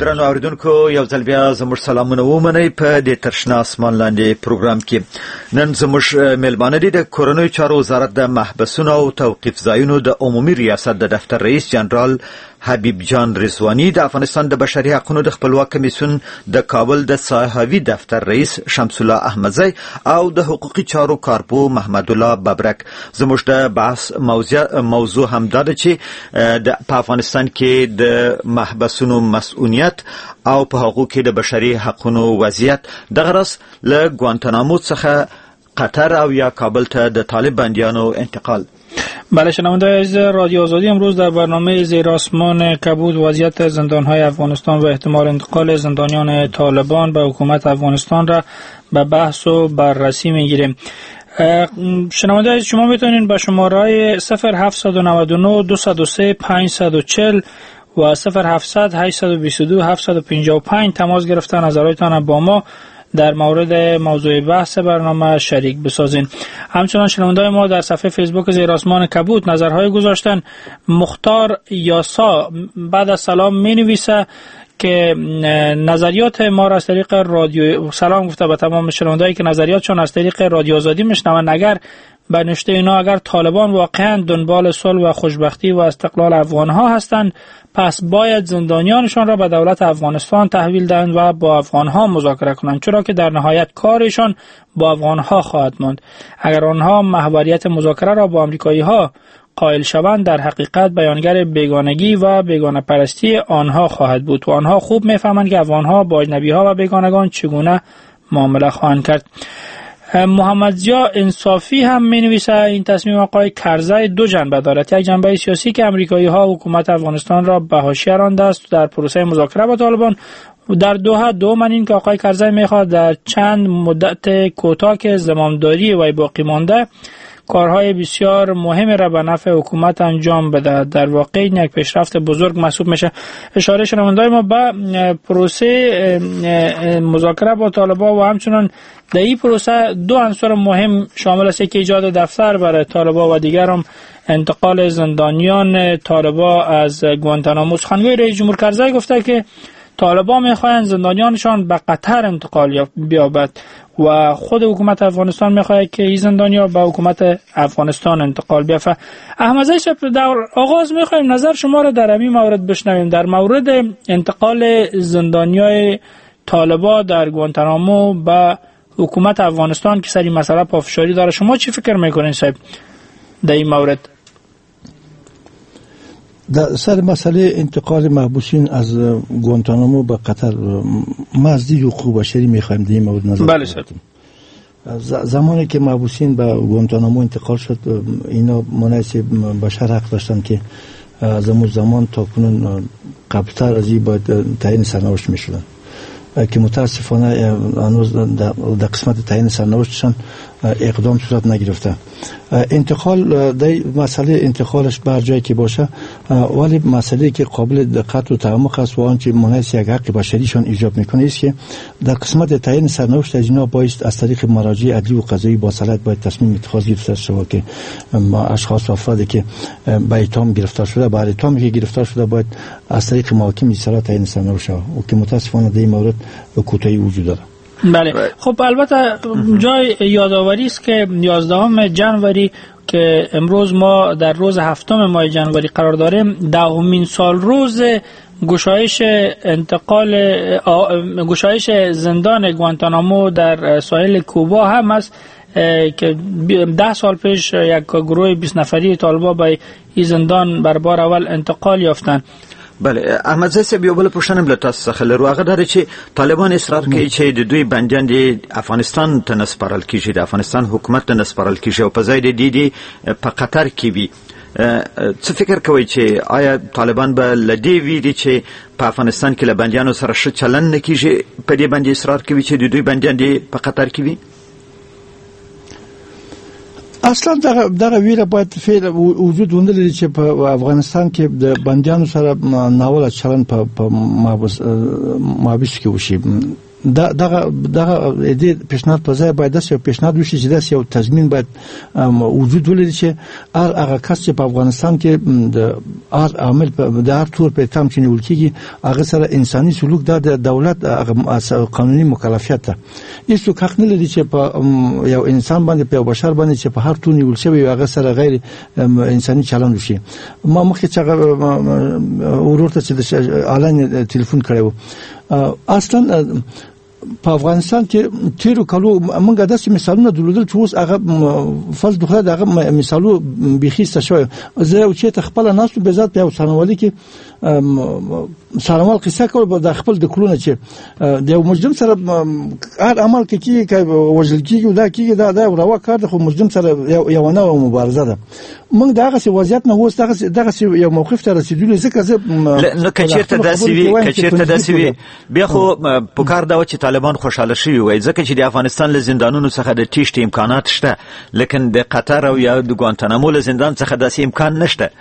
درنو اوریدونکو یو ځل بیا زموږ سلامونه ومنئ په دې ترشنا اسمان لاندې پروګرام کې. نن زموږ میلمانه دي د کورنیو چارو وزارت د محبسونو او توقیف ځایونو د عمومي ریاست د دفتر رئیس جنرال حبیب جان رضوانی، د افغانستان د بشري حقوقو د خپلواک کمیسیون د کابل د صحاوي دفتر رئیس شمس الله احمدزی او د حقوقي چارو کارپو محمد الله ببرک. زموږ د بحث موضوع همدا ده چې په افغانستان کې د محبسونو مسؤلیت او په حقوقو کې د بشري حقوقو وضعیت دغه راس له ګوانتانامو څخه قطر او یا کابل ته د طالب بندیانو انتقال. بله، شنوندگان از رادیو آزادی امروز در برنامه زیر آسمان کبود وضعیت زندان‌های افغانستان و احتمال انتقال زندانیان طالبان به حکومت افغانستان را به بحث و بررسی می‌گیریم. شنوندگان شما میتونید با شماره 0799 203 540 و 0700 822 755 تماس گرفته نظراتتان با ما در مورد موضوع بحث برنامه شریک بسازین. همچنان شنونده‌های ما در صفحه فیسبوک زیر آسمان کبود نظرهای گذاشتن. مختار یاسا بعد از سلام می‌نویسه که نظریات ما را از طریق رادیو سلام گفته به تمام شنوندهایی که نظریاتشون از طریق رادیو آزادی میشنون. اگر به نوشته اینا اگر طالبان واقعا دنبال صلح و خوشبختی و استقلال افغان‌ها هستند، پس باید زندانیانشان را به دولت افغانستان تحویل دهند و با افغان‌ها مذاکره کنند، چرا که در نهایت کارشان با افغان‌ها خواهد ماند. اگر آنها محوریت مذاکره را با آمریکایی‌ها قائل شوند، در حقیقت بیانگر بیگانگی و بیگانه پرستی آنها خواهد بود و آنها خوب می‌فهمند که افغان‌ها با اجنبی‌ها و بیگانگان چگونه معامله خواهند کرد. محمد ضیا انصافی هم می‌نویسه این تصمیم آقای کرزی دو جنبه دارد. یک جنبه سیاسی که آمریکایی‌ها حکومت افغانستان را به حاشیه رانده است در پروسه مذاکره با طالبان. در دوحه دوم این که آقای کرزی می‌خواد در چند مدت کوتاه که زمامداری وی باقی مانده کارهای بسیار مهمی را به نفع حکومت انجام بده. در واقع این یک پیشرفت بزرگ محسوب میشه. اشاره شنونده‌های ما به پروسه مذاکره با طالبان و همچنان در این پروسه دو عنصر مهم شامل است که ایجاد دفتر برای طالبان و دیگر هم انتقال زندانیان طالبان از گوانتانامو. سخنگوی رئیس جمهور کرزی گفته که طالبان میخواهند زندانیانشان به قطر انتقال بیابد و خود حکومت افغانستان میخواهد که این زندانیان به حکومت افغانستان انتقال بیافته. احمدزی صاحب، در آغاز میخواهیم نظر شما را در همین مورد بشنویم، در مورد انتقال زندانیان طالبان در گوانتانامو به حکومت افغانستان که سر این مسئله پافشاری داره. شما چی فکر میکنین صاحب در این مورد؟ در سر مسئله انتقال محبوسین از گوانتانامو به قطر ما از دید حقوق بشری میخوایم در این مورد نظر بله صاحب. زمانی که محبوسین به گوانتانامو انتقال شد، اینا مناسب بشر حق داشتن که از اون زمان تا کنون قبلتر از این باید تعیین سرنوشت میشدن که متاسفانه هنوز در قسمت تعیین سرنوشتشان اقدام صورت نگرفته. انتقال در مسئله انتقالش بر جایی که باشه، ولی مسئله که قابل دقت و تعمق است و آنچه مناسب یک حق بشریشان ایجاب میکنه است که در قسمت تعیین سرنوشت از اینا باید از طریق مراجع عدلی و قضایی با صلاحیت باید تصمیم اتخاذ گرفته شود که اشخاص و افرادی که به اتهام گرفتار شده، بر اتهامی که گرفتار شده باید از طریق محاکم اصلاح تعیین سرنوشت شود و که متاسفانه در این مورد کوتاهی وجود داره. بله. خب البته جای یادآوری است که 11 جنوری که امروز ما در روز 7 ماه جنوری قرار داریم، 10مین سال روز گشایش زندان گوانتانامو در ساحل کوبا هم است که 10 سال پیش یک گروه 20 نفری طالبان به این زندان بر بار اول انتقال یافتند. بله، احمدزی صاحب یو بل پوښتنه بل تاسو څخه لرو. هغه دا چې طالبان اصرار کوي چې د دوی بندیان د افغانستان ته نسپارل کیږي، د افغانستان حکومت ته نسپارل کیږي او په ځای د دې په قطر کې وي. څه فکر کوي چې آیا طالبان به لدی ویری چې په افغانستان کې له بندیانو سره ښه چلند نه کیږي، په دې باندې اصرار کوي چې د دوی بندیان د په قطر کې وي؟ اصلا دغه ویره باید فعل وجود ولري چې په افغانستان کې د بندیانو سره ناوړه چلند په محبس کې وشي. دغه ایده پیشنهاد په ځای باید داسې پیشنهاد وشي چې داسې یو تضمین باید وجود ولري چې هغه کس چې په افغانستان کې د عامل د هر تور په تام چې نیول کېږي هغه سره انساني سلوک د دولت قانوني مکلفیت ده. هیڅوک حق نه لري چې په یو انسان باندې په بشر باندې چې په هر تور نیول شوی هغه سره غیر انساني چلند وشي. ما مخکې چې ورور ته چې د آنلاین ټلیفون کړو اصلا په افغانستان کې تیرو کلو موږ داسې مثالونه درلودل چې اوس هغه فل دغه دغه مثالو بيخيسته شوی. زه چې خپل ناس په ذات په سنوالي کې سلامال قصه کول د خپل د کلونه چې د مجرم سره هر عمل کې وجل کېږي دا کېږي دا روا کار د خو مجرم سره یو نه مبارزه ده. موږ دغه وضعیت نه اوس دغه یو موقف ته رسیدلی ځکه زه نو کچیرته داسې وي بیا خو په کار دا چې طالبان خوشاله شي وای ځکه چې د افغانستان له زندانونو څخه د تیښتې امکانات شته لیکن د قطر او یا د ګوانتانامو له زندان څخه داسې امکان نشته.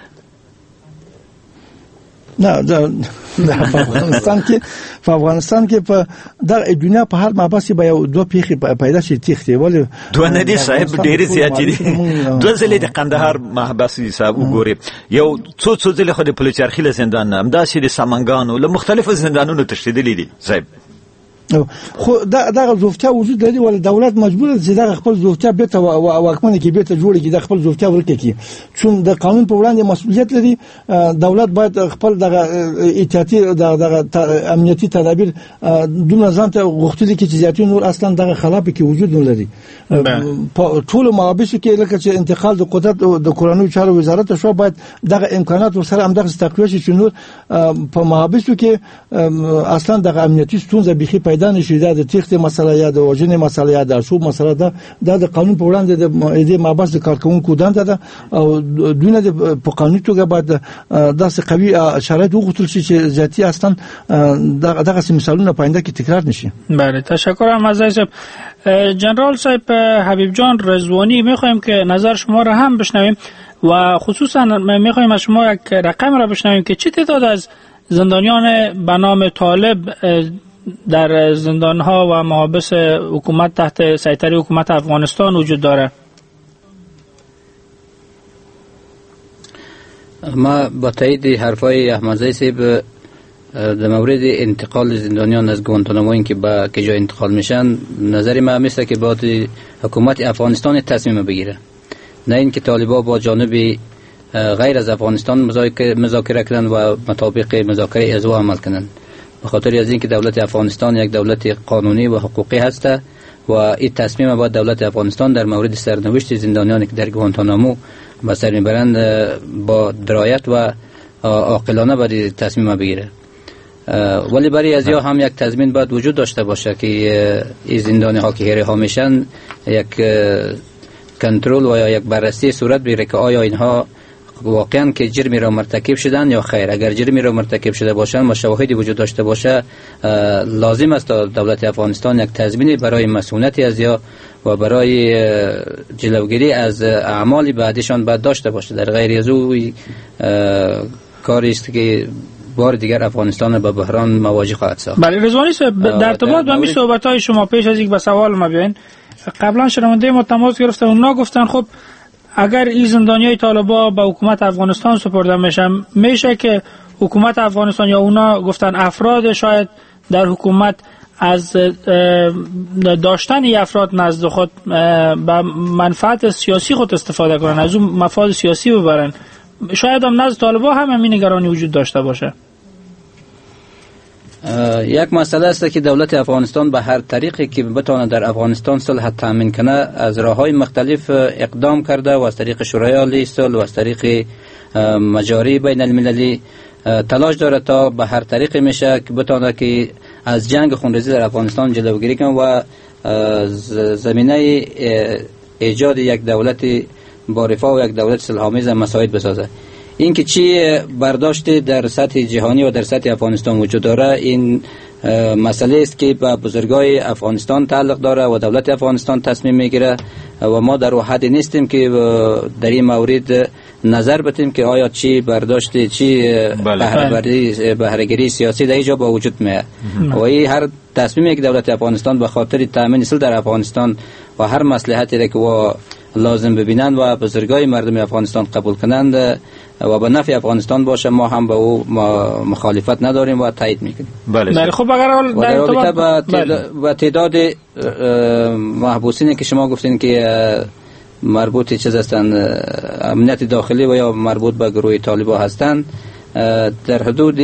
نه په افغانستان کې په د دنیا په هر مابسي به یو دوه پیخي پیدا شي تیښتې ولې دوه نه دي صاحب ډېر زیات دي. دوه ځلې د قندهار محبسي صاحب وګوري یو څو ځلې خو د پلوچرخي له زندان نه همداسې د سامنګانو له مختلفو زندانونو تښتېدلي دي صاحب. خو دغه زوفتیا وجود لري ول دولت مجبور دی دغه خپل زوفتیا به ته واکمنه کې به ته جوړ کی د خپل زوفتیا ورکړي چون د قانون په وړاندې مسؤلیت لري. دولت باید خپل دغه احتیاطي دغه امنیتي تدابیر دومره ځان ته غوښتل کی چې زیاتې نور اصلا دغه خلاف کې وجود نه لري. په ټول مابسو کې لکه چې انتقال د قدرت د کورونو چارو وزارت شو باید دغه امکانات ورسره هم دغه تقویه شي چې نور په مابسو کې اصلا دغه امنیتي ستونزه بيخي پیدا نشي. دا د تیښتې مسله یا د وژنې مسله یا د شوب مسله ده د قانون په وړاندې د مابس د کارکونکو دنده ده او دونه د په قانوني توګه باید داسې قوي شرایط وغوښتل شي چې ذاتي اصلا دغه مثالونه پاینده کې تکرار نشي. بله تشکرم از صاحب. جنرال صاحب حبیب جان رضوانی میخوایم که نظر شما را هم بشنویم و خصوصا میخوایم از شما یک رقم را بشنویم که چه تعداد از زندانیان به نام طالب در زندانها و محابس حکومت تحت سیطره حکومت افغانستان وجود داره. ما با تایید حرفای احمدزی صاحب در مورد انتقال زندانیان از گوانتانامو این که به که جای انتقال میشن نظر ما مثل که باید حکومت افغانستان تصمیم بگیره نه اینکه طالبان با جانب غیر از افغانستان مذاکره کنن و مطابق مذاکره ازوا عمل کنن. به خاطر از اینکه دولت افغانستان یک دولت قانونی و حقوقی هست و این تصمیم باید دولت افغانستان در مورد سرنوشت زندانیانی که در گوانتانامو به سر میبرند با درایت و عاقلانه باید تصمیم بگیره. ولی برای از یا هم یک تضمین باید وجود داشته باشه که این زندانی ها که هیره ها میشن یک کنترل و یا یک بررسی صورت بگیره که آیا اینها واقعا که جرمی را مرتکب شدن یا خیر. اگر جرمی را مرتکب شده باشن و شواهدی وجود داشته باشه لازم است دولت افغانستان یک تضمینی برای مسئولیت از یا و برای جلوگیری از اعمال بعدشان باید داشته باشه. در غیر از او کاری است که بار دیگر افغانستان با بحران مواجه خواهد ساخت. بله رضوانی صاحب در ارتباط با این صحبت‌های شما پیش از اینکه به سوال ما بیاین قبلا شنونده ما تماس گرفتن اونا گفتن خب اگر این زندانیای طالبان به حکومت افغانستان سپرده میشن میشه که حکومت افغانستان یا اونا گفتن افراد شاید در حکومت از داشتن این افراد نزد خود به منفعت سیاسی خود استفاده کنن از اون مفاد سیاسی ببرن. شاید هم نزد طالبان هم همین نگرانی وجود داشته باشه. یک مسئله است که دولت افغانستان به هر طریقی که بتونه در افغانستان صلح تامین کنه از راههای مختلف اقدام کرده و از طریق شورای عالی صلح و از طریق مجاری بین المللی تلاش داره تا به هر طریقی میشه که بتونه که از جنگ خونریزی در افغانستان جلوگیری کنه و زمینه ایجاد یک دولت با رفاه و یک دولت صلح‌آمیز مساعد بسازه. این که چی برداشت در سطح جهانی و در سطح افغانستان وجود داره این مسئله است که به بزرگای افغانستان تعلق داره و دولت افغانستان تصمیم میگیره و ما در حد نیستیم که در این مورد نظر بدیم که آیا چی برداشت چی بهره‌گیری سیاسی در اینجا با وجود میاد و این هر تصمیمی که دولت افغانستان به خاطر تامین اصل در افغانستان و هر مصلحتی را که و لازم ببینند و بزرگای مردم افغانستان قبول کنند و به نفع افغانستان باشه، ما هم به او مخالفت نداریم و تایید میکنیم. بله. خب اگر در رابطه با تعداد محبوسینی که شما گفتین که مربوط چیز هستند امنیت داخلی و یا مربوط به گروه طالبان هستند، در حدود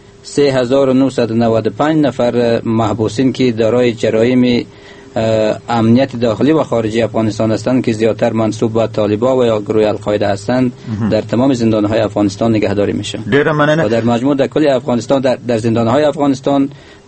3995 نفر محبوسین که دارای جرایم امنیت داخلی و خارجی افغانستان هستند که زیادتر منسوب به طالبان و یا گروه القاعده هستند در تمام زندانهای افغانستان نگهداری میشن. و در مجموع در کل افغانستان در زندانهای افغانستان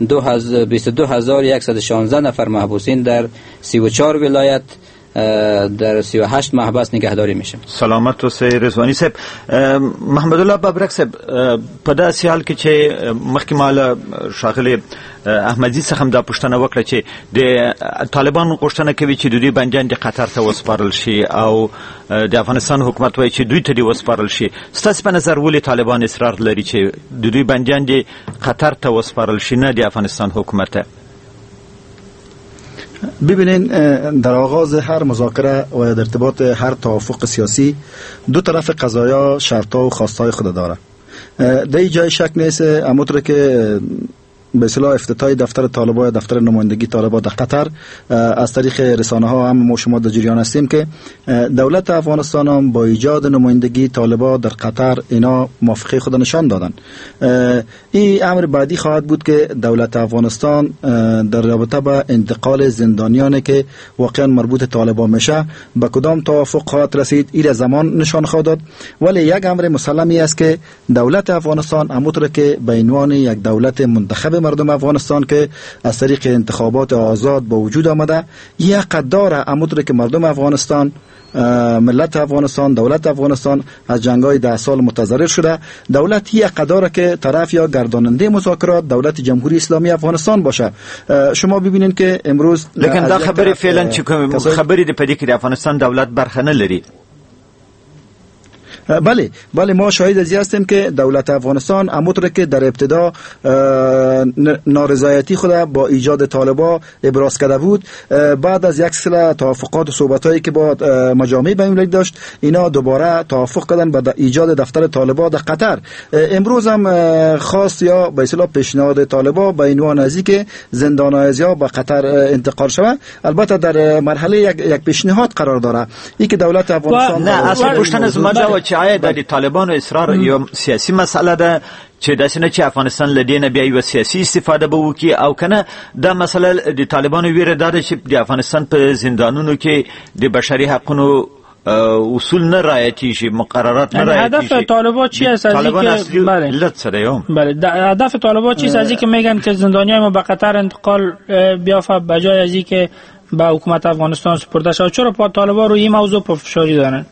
22116 نفر محبوسین در 34 ولایت در 38 محبس نگهداری میشه. سلامت و سه رضوانی صاحب. محمد الله بابرک صاحب، په داسې حال کې چې مخکې مال شاغلی احمدی څخه هم دا پوښتنه وکړه چې د طالبان غوښتنه کوي چې دوی بندیان د قطر ته وسپارل شي او د افغانستان حکومت وایي چې دوی ته دی وسپارل شي. ستاسو په نظر ولې طالبان اصرار لري چې دوی بندیان د قطر ته وسپارل شي نه د افغانستان حکومت ته؟ ببینین، در آغاز هر مذاکره و در ارتباط هر توافق سیاسی دو طرف قضایا شرط‌ها و خواست‌های خود داره. در این جای شک نیست اموطره که به اصطلاح افتتاح دفتر طالبان، دفتر نمایندگی طالبان در قطر از طریق رسانه ها هم ما شما در جریان هستیم که دولت افغانستان هم با ایجاد نمایندگی طالبان در قطر اینا موافقه خود نشان دادن. این امر بعدی خواهد بود که دولت افغانستان در رابطه با انتقال زندانیانی که واقعا مربوط طالبان میشه به کدام توافق خواهد رسید، این زمان نشان خواهد داد. ولی یک امر مسلمی است که دولت افغانستان اموطره که به عنوان یک دولت منتخب مردم افغانستان که از طریق انتخابات آزاد با وجود آمده، یک قدر اموطره که مردم افغانستان، ملت افغانستان، دولت افغانستان از جنگ‌های 10 سال متضرر شده، دولت یک قدر که طرف یا گرداننده مذاکرات دولت جمهوری اسلامی افغانستان باشه. شما ببینید که امروز لیکن دا خبری فعلا چې خبری د پدې کې د افغانستان دولت برخه نه لري. بله ما شاهد ازی هستیم که دولت افغانستان اموطره که در ابتدا نارضایتی خود با ایجاد طالبان ابراز کرده بود، بعد از یک سلسله توافقات و صحبتایی که با مجامع بین‌المللی داشت، اینا دوباره توافق کردن به ایجاد دفتر طالبان در قطر. امروز هم خواست یا به اصطلاح پیشنهاد طالبان به عنوان ازی که زندان‌ها به قطر انتقال شود، البته در مرحله یک پیشنهاد قرار داره. این که دولت افغانستان نه اصلا پوښتنه زما دا چې آیا د طالبانو اصرار یو سیاسي مسله ده چې داسې نه چې افغانستان له دې نه بیا یو سیاسي استفاده به وکړي او کنه دا مسله د طالبانو ویره دا ده چې د افغانستان په زندانونو کې د بشري حقوقو اصول نه رعایتیږي، مقررات نه رعایتیږي. هدف طالبان چی است؟ طالبان اصلی علت سره یوم هدف طالبان چی است؟ از اینکه میگن که زندانیای ما به قطر انتقال بیافته به جای از اینکه به حکومت افغانستان سپرده شود. چرا طالبان روی این موضوع پافشاری دارن؟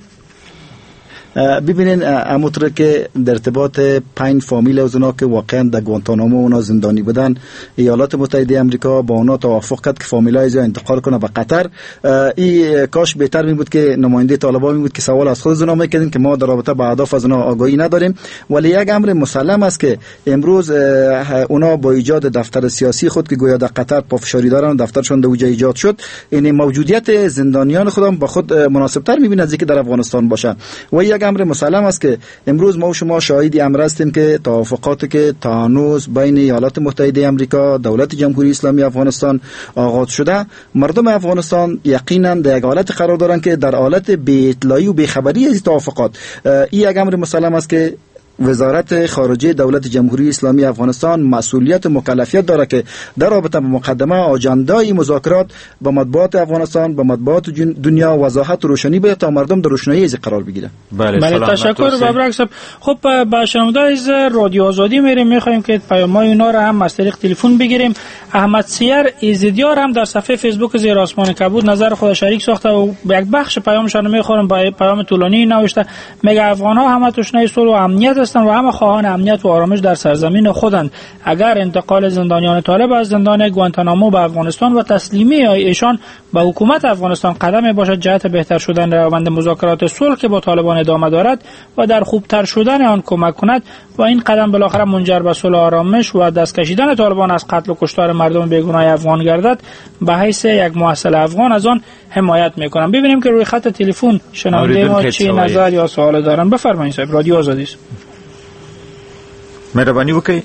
ببینین اموطره که در ارتباط 5 فامیل از اونا که واقعا در گوانتانامو اونا زندانی بودن، ایالات متحده آمریکا با اونا توافق کرد که فامیلای از انتقال کنه به قطر. این کاش بهتر می بود که نماینده طالبان می بود که سوال از خود اونا میکردن که ما در رابطه با اهداف از اونا آگاهی نداریم. ولی یک امر مسلم است که امروز اونا با ایجاد دفتر سیاسی خود که گویا در قطر پافشاری دارن، دفترشون در اونجا ایجاد شد، این موجودیت زندانیان خودم با خود مناسب تر میبینه از اینکه در افغانستان باشه. و یک امر مسلم است که امروز ما و شما شاهدی امر هستیم که توافقاتی که تا هنوز بین ایالات متحده آمریکا، دولت جمهوری اسلامی افغانستان آغاز شده، مردم افغانستان یقینا در یک حالت قرار دارند که در حالت بی اطلاعی و بی خبری از توافقات. این یک امر مسلم است که وزارت خارجه دولت جمهوری اسلامی افغانستان مسئولیت و مکلفیت داره که در رابطه با مقدمه آجندای مذاکرات با مطبوعات افغانستان، با مطبوعات دنیا وضاحت و روشنی بده تا مردم در روشنایی از قرار بگیره. بله تشکر بابرک صاحب. خب با شنونده از رادیو آزادی میخوایم که پیام‌های اونا را هم از طریق تلفن بگیریم. احمد سیر ایزدیار هم در صفحه فیسبوک زیر آسمان کبود نظر خود شریک ساخته و یک بخش پیامشان میخورم با پیام طولانی نوشته. میگه افغان‌ها همه تشنه صلح و امنیت هستند و همه خواهان امنیت و آرامش در سرزمین خودند. اگر انتقال زندانیان طالب از زندان گوانتانامو به افغانستان و تسلیمی ایشان به حکومت افغانستان قدم باشد جهت بهتر شدن روند مذاکرات صلح که با طالبان ادامه دارد و در خوبتر شدن آن کمک کند و این قدم بالاخره منجر به صلح و آرامش و دست کشیدن طالبان از قتل و کشتار مردم بیگناه افغان گردد، به حیث یک محصل افغان از آن حمایت میکنم. ببینیم که روی خط تلفن شنونده ما چی نظر یا سوال دارن. بفرمایید صاحب، رادیو آزادی است. مهرباني وکړئ.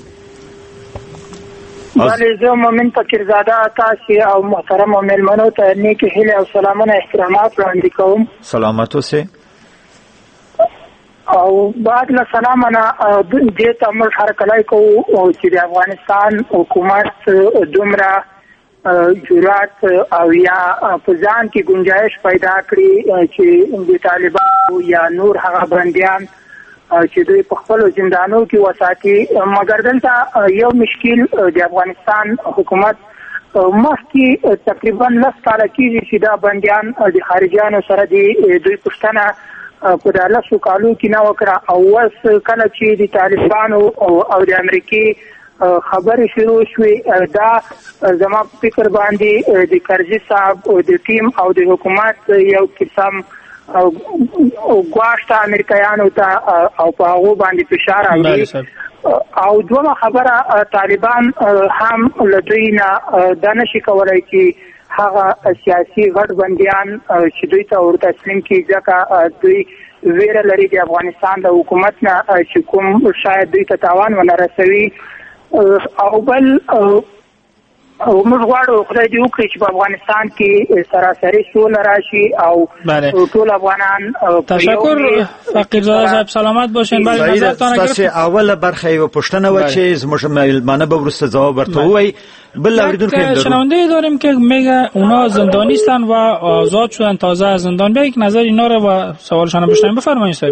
بله، زه مومن فقیرزاده تاسو او محترم مېلمنو ته نیکی هیله او سلامونه احترامات وړاندې کوم. سلامت اوسئ. او بعد له سلامونه دې ته موږ هرکلی کوو چې د افغانستان حکومت دومره جرأت او یا په ځان کې گنجائش پیدا کړي چې د طالبانو یا نور هغه بندیان چې دوی په خپل زندانو کې وساتي. مګر دلته یو مشکل د افغانستان حکومت مخکې تقریبا 10 کاله کېږي چې دا بندیان د خارجيانو سره دوی پښتنه په 10 کالو کې نه وکړه، او اوس کله چې د طالبانو او د امریکای خبرې شروع شوې، دا زما فکر باندې د کرزي صاحب او د ټیم او د حکومت یو قسم او غواړه امریکایانو ته او په هغه باندې فشار راوړي. او دوه خبره طالبان هم لدینا د نشي کولای چې هغه سیاسي غټ بنديان چې دوی ته ورته تسلیم کیږي ځکه دوی ویره لري د افغانستان د حکومت نه چې کوم شاید دوی ته تاوان ونه رسوي. او بل او موږ غواړو خدای دې وکړي چې په افغانستان کې سراسري سوله راشي او ټول افغانان. تشکر فقیرزاده صاحب، سلامت باشین. بله، نظرتان تاسو اوله برخه یو پوښتنه و چې زموږ مېلمانه به ورسته جواب ورته وایي. بل اوریدونکو شنونده داریم که میگه اونا زندانی هستن و آزاد شدن تازه از زندان. بیا یک نظر اینا رو و سوالشان بشنویم. بفرمایید صاحب.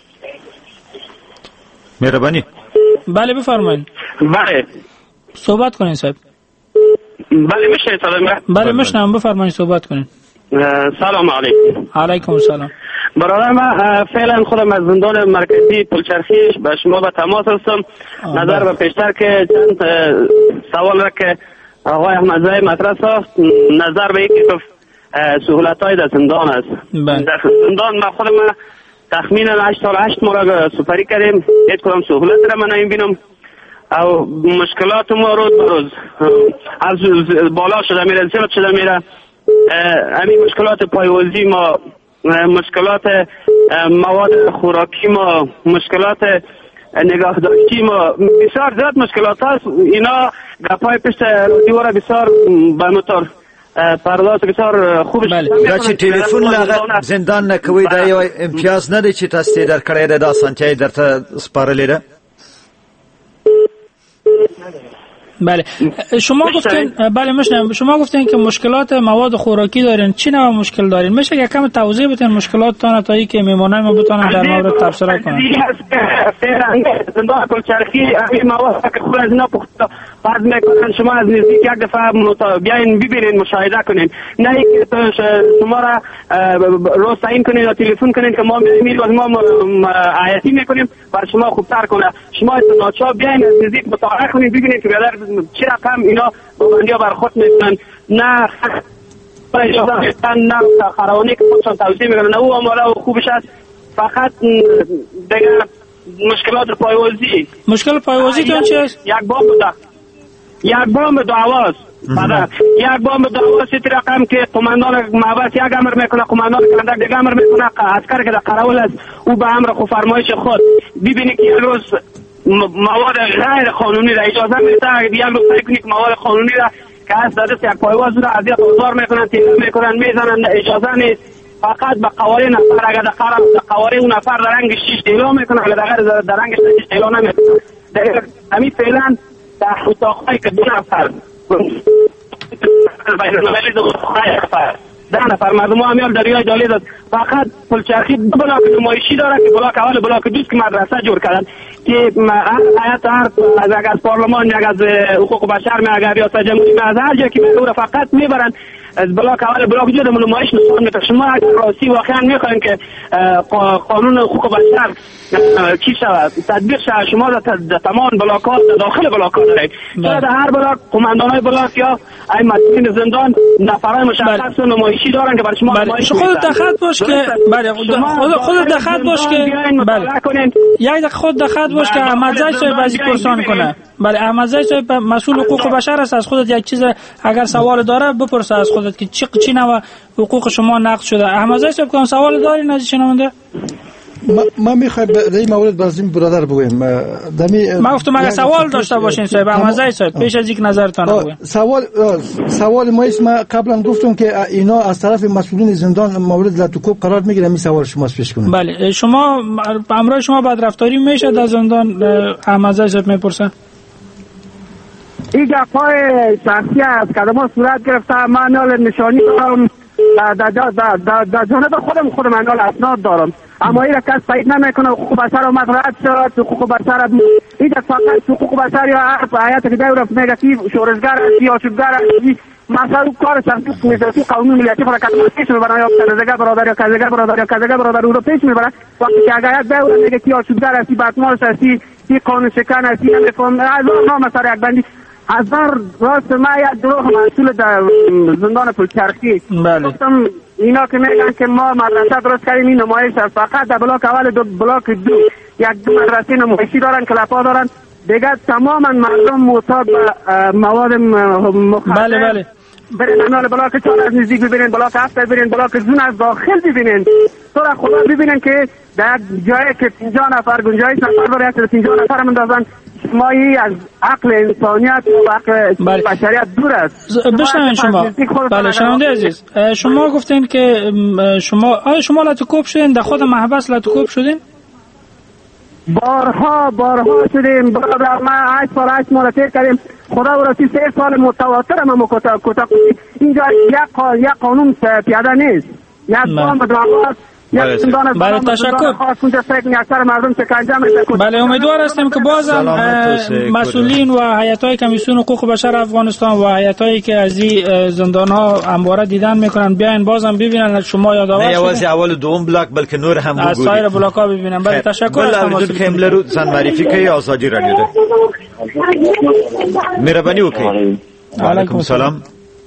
مهربانی. بله بفرمایید. بله صحبت کنین صاحب. بله میشه سلام. بله میشنم، بفرمایید صحبت کنین. سلام علیکم. علیکم السلام. برادر من فعلا خودم از زندان مرکزی پلچرخی به شما به تماس هستم. نظر به پیشتر که چند سوال را که آقای احمدزاده مطرح ساخت، نظر به یکی سهولت‌های در زندان است. در زندان من خودم تخمینا 8 سال 8 ماه را سپری کردیم، هیچ کدام سهولت را من نمی‌بینم. او مشکلات ما روز به روز از بالا شده میره، زیاد شده میره. همین مشکلات پایوازی ما، مشکلات مواد خوراکی ما، مشکلات نگهداشتی ما، بسیار زیاد مشکلات هست. اینا گپای پشت رادیو را بسیار به مطور پرداز بسیار خوبش. دا چې ټلیفون لاغه زندان نه کوي دا یو امتیاز نه دی چې تاسو در کړی دا سنتي درته سپارلې ده. بله شما گفتین، بله میشنم، شما گفتین که مشکلات مواد خوراکی دارین. چی نوع مشکل دارین؟ میشه یکم توضیح بدین مشکلاتتان تا اینکه میمونای ما بتونن در مورد تبصره کنن. زندان پلچرخی این مواد که خود از اینا پخته بعد میکنن، شما از نزدیک یک دفعه بیاین ببینین، مشاهده کنین، نه اینکه شما را روز تعیین کنین یا تلفن کنین که ما میریم و ما عیاتی میکنیم برای شما خوبتر کنه. شما ناچار بیاین از نزدیک مطالعه کنین، ببینین که بیادر چی رقم اینا با بندیا برخورد میکنن. نه نه خروانی که خودشان توضیح میکنن، نه او امالا خوبش است. فقط دیگه مشکلات پایوازی. مشکل پایوازی تون چی است؟ یک بام دو آواز. یک بام دو آواز تی رقم که قماندان محبت یک امر میکنه، قماندان کندک دیگه امر میکنه، عسکر که در قراول است او به امر خود فرمایش خود. ببینی که یک روز مواد غیر قانونی را اجازه میده، یک روز سعی کنی که مواد قانونی را که از دست یک پایواز را از یک بازار میکنن، تیزه میکنن، میزنن، اجازه نیست. فقط به قواره نفر، اگر در قواره اون نفر در رنگ 6 دیلا میکنه، اگر در رنگ 6 دیلا نمیکنه. همین فعلا در اتاقهایی که 2 نفر ده نفر مردم ها همیال دریای جالی داد. فقط پلچرخی 2 بلاک نمایشی داره که بلاک اول بلاک دوست که مدرسه جور کردن که حیات از پارلمان، یک از حقوق بشر، یک از ریاست جمهوری، از هر جایی که میره فقط میبرن از بلاک اول بلاک دو دم نمایش نشان میده. شما اگر راستی واقعا میخواین که قانون حقوق بشر چی شود تطبیق شود، شما در تمام بلاک‌ها داخل بلاک‌ها دارید. چرا در هر بلاک قماندانای بلاک یا ای مسئولین زندان نفرای مشخص و نمایشی دارن که برای شما نمایش میدن؟ خودت دخط باش که بله خودت دخط باش که بله یک دقیقه خود دخط باش که احمد زاید صاحب بازی پرسان کنه. بله احمد زاید صاحب مسئول حقوق بشر است. از خودت یک چیز اگر سوال داره بپرسه از خودت که چی نوع حقوق شما نقض شده. احمد زاید صاحب کدام سوال داری نزدیک شنونده؟ ما میخوایم در این مورد باز این برادر بگویم. ما گفتم اگه سوال داشته باشین صاحب احمد زاید صاحب پیش از اینکه نظرتون بگوین. سوال ما قبلا گفتم که اینا از طرف مسئولین زندان مورد لطوکوب قرار میگیرن. می سوال شما پیش کنید. بله شما امروز شما بدرفتاری میشه در زندان؟ احمد زاید صاحب میپرسن. این گپای شخصی است که ما صورت گرفته. من نال نشانی دارم در جانب خودم نال اسناد دارم، اما این کس تایید نمیکنه. حقوق بشر اومد رد شد. حقوق بشر این فقط حقوق بشر یا هیئت که دور میگه که شورشگر است یا شوگر است مثلا کار شخصی میذاری قانون ملیتی برای کارش میبرن یا کارگر برادر یا کارگر برادر یا کارگر برادر رو پیش میبرن. وقتی که اگر دور میگه که یا شوگر است باتمارش است این قانون شکن است نمیفهم از نام سر یک بندی هزار راست ما یک دروغ مسئول در زندان پلچرخی. گفتم اینا که میگن که ما مدرسه درست کردیم این نمایش است. فقط در بلاک اول بلاک دو یک دو مدرسه نمایشی دارن، کلاپا دارن، دیگه تماما مردم معتاد به مواد مخدر. بله برین انال بلاک 4 از نزدیک ببینین، بلاک 7 ببینین، بلاک زون از داخل ببینین. تو را خدا ببینین که در جایی که 50 نفر گنجایش نفر برای 50 نفر هم اندازن مایی از عقل انسانیت و عقل بشریت دور است. بشنوین شما. بله شنونده عزیز، شما گفتین که شما لطوکوب شدین، در خود محبس لطوکوب شدین؟ بارها شدیم برادر. ما 8 ماه تیر کردیم. خدا ورسی 3 سال متواتر ما کتا اینجا یک قانون پیاده نیست. یک قانون بدرواز بله تشکر. بله امیدوار هستیم که بازم مسئولین و هیئت‌های کمیسیون حقوق بشر افغانستان و هیئت‌هایی که از این زندان‌ها همواره دیدن میکنن بیاین بازم ببینن. شما یادآور شدین نه یوازې اول دوم بلاک بلکې نور هم وګورئ، از سایر بلاک‌ها ببینن. بله تشکر. بل اوریدونکو کې هم لرو ځان معرفي کوي. آزادی رادیو ده. مهرباني وکړئ. وعلیکم السلام.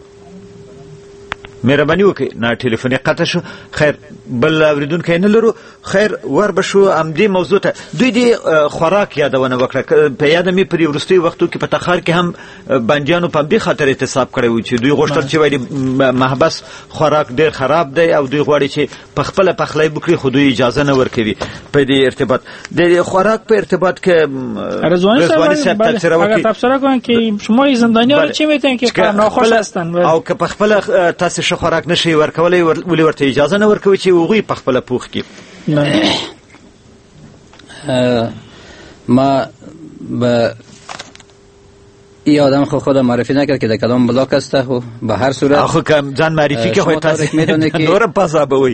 مهرباني وکړئ. نه ټلیفون قطع شو. خیر بل اوریدونکو نه لرو. خیر ور بشو ام دې موضوع ته دوی دې خوراک یادونه وکړه. په یاد مې پر ورستي وختو کې په تخار کې هم بندیانو په دې خاطر احتساب کړی و چې دوی غوښتل چې وایي محبس خوراک ډېر خراب دی او دوی غواړي چې په خپل پخلی وکړي، خو دوی اجازه نه ورکوي. په دې ارتباط د خوراک په ارتباط کې رضواني صاحب اگر تفسیر کوئ که شما زندانیان چی میتونن که ناخوش هستن او که په خپل تاسو ش خوراک نشي ورکولای ولې ورته اجازه نه ورکوي چې وغوي په خپل پوخ کې. ما به این آدم خود معرفی نکرد که در کدام بلاک است. و به هر صورت آخو که جان معرفی که خود تاسو میدونید که نور پاسا بوي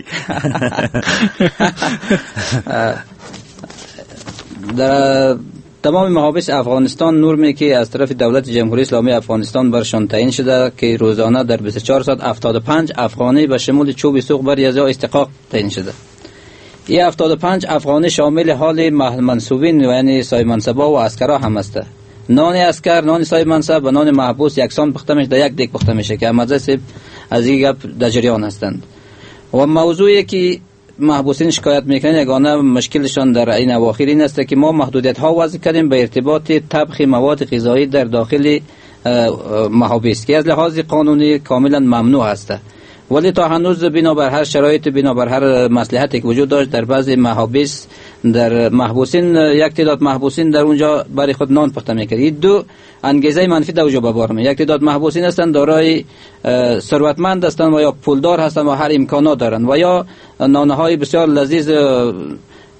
در تمام محابس افغانستان نرمی که از طرف دولت جمهوری اسلامی افغانستان برشان تعیین شده که روزانه در 24 ساعت 75 افغانی به شمول چوب سوق بر یا استحقاق تعیین شده. این 75 افغانی شامل حال منصوبین یعنی صاحب منصبا و عسکرا هم است. نان عسکر، نان صاحب منصب و نان محبوس یکسان پخته میشه، در یک دیگ پخته میشه که مجلس از این گپ در جریان هستند. و موضوعی که محبوسین شکایت میکنن یگانه مشکلشان در این اواخر این است که ما محدودیت ها وضع کردیم به ارتباط طبخ مواد غذایی در داخل محابس که از لحاظ قانونی کاملا ممنوع است، ولی تا هنوز بنابر هر شرایط، بنابر هر مصلحتی که وجود داشت در بعضی محابس در محبوسین یک تعداد محبوسین در اونجا برای خود نان پخته میکرد. این دو انگیزه منفی در وجود بار میاد. یک تعداد محبوسین هستند دارای ثروتمند هستند و یا پولدار هستند و هر امکانات دارند و یا نانهای بسیار لذیذ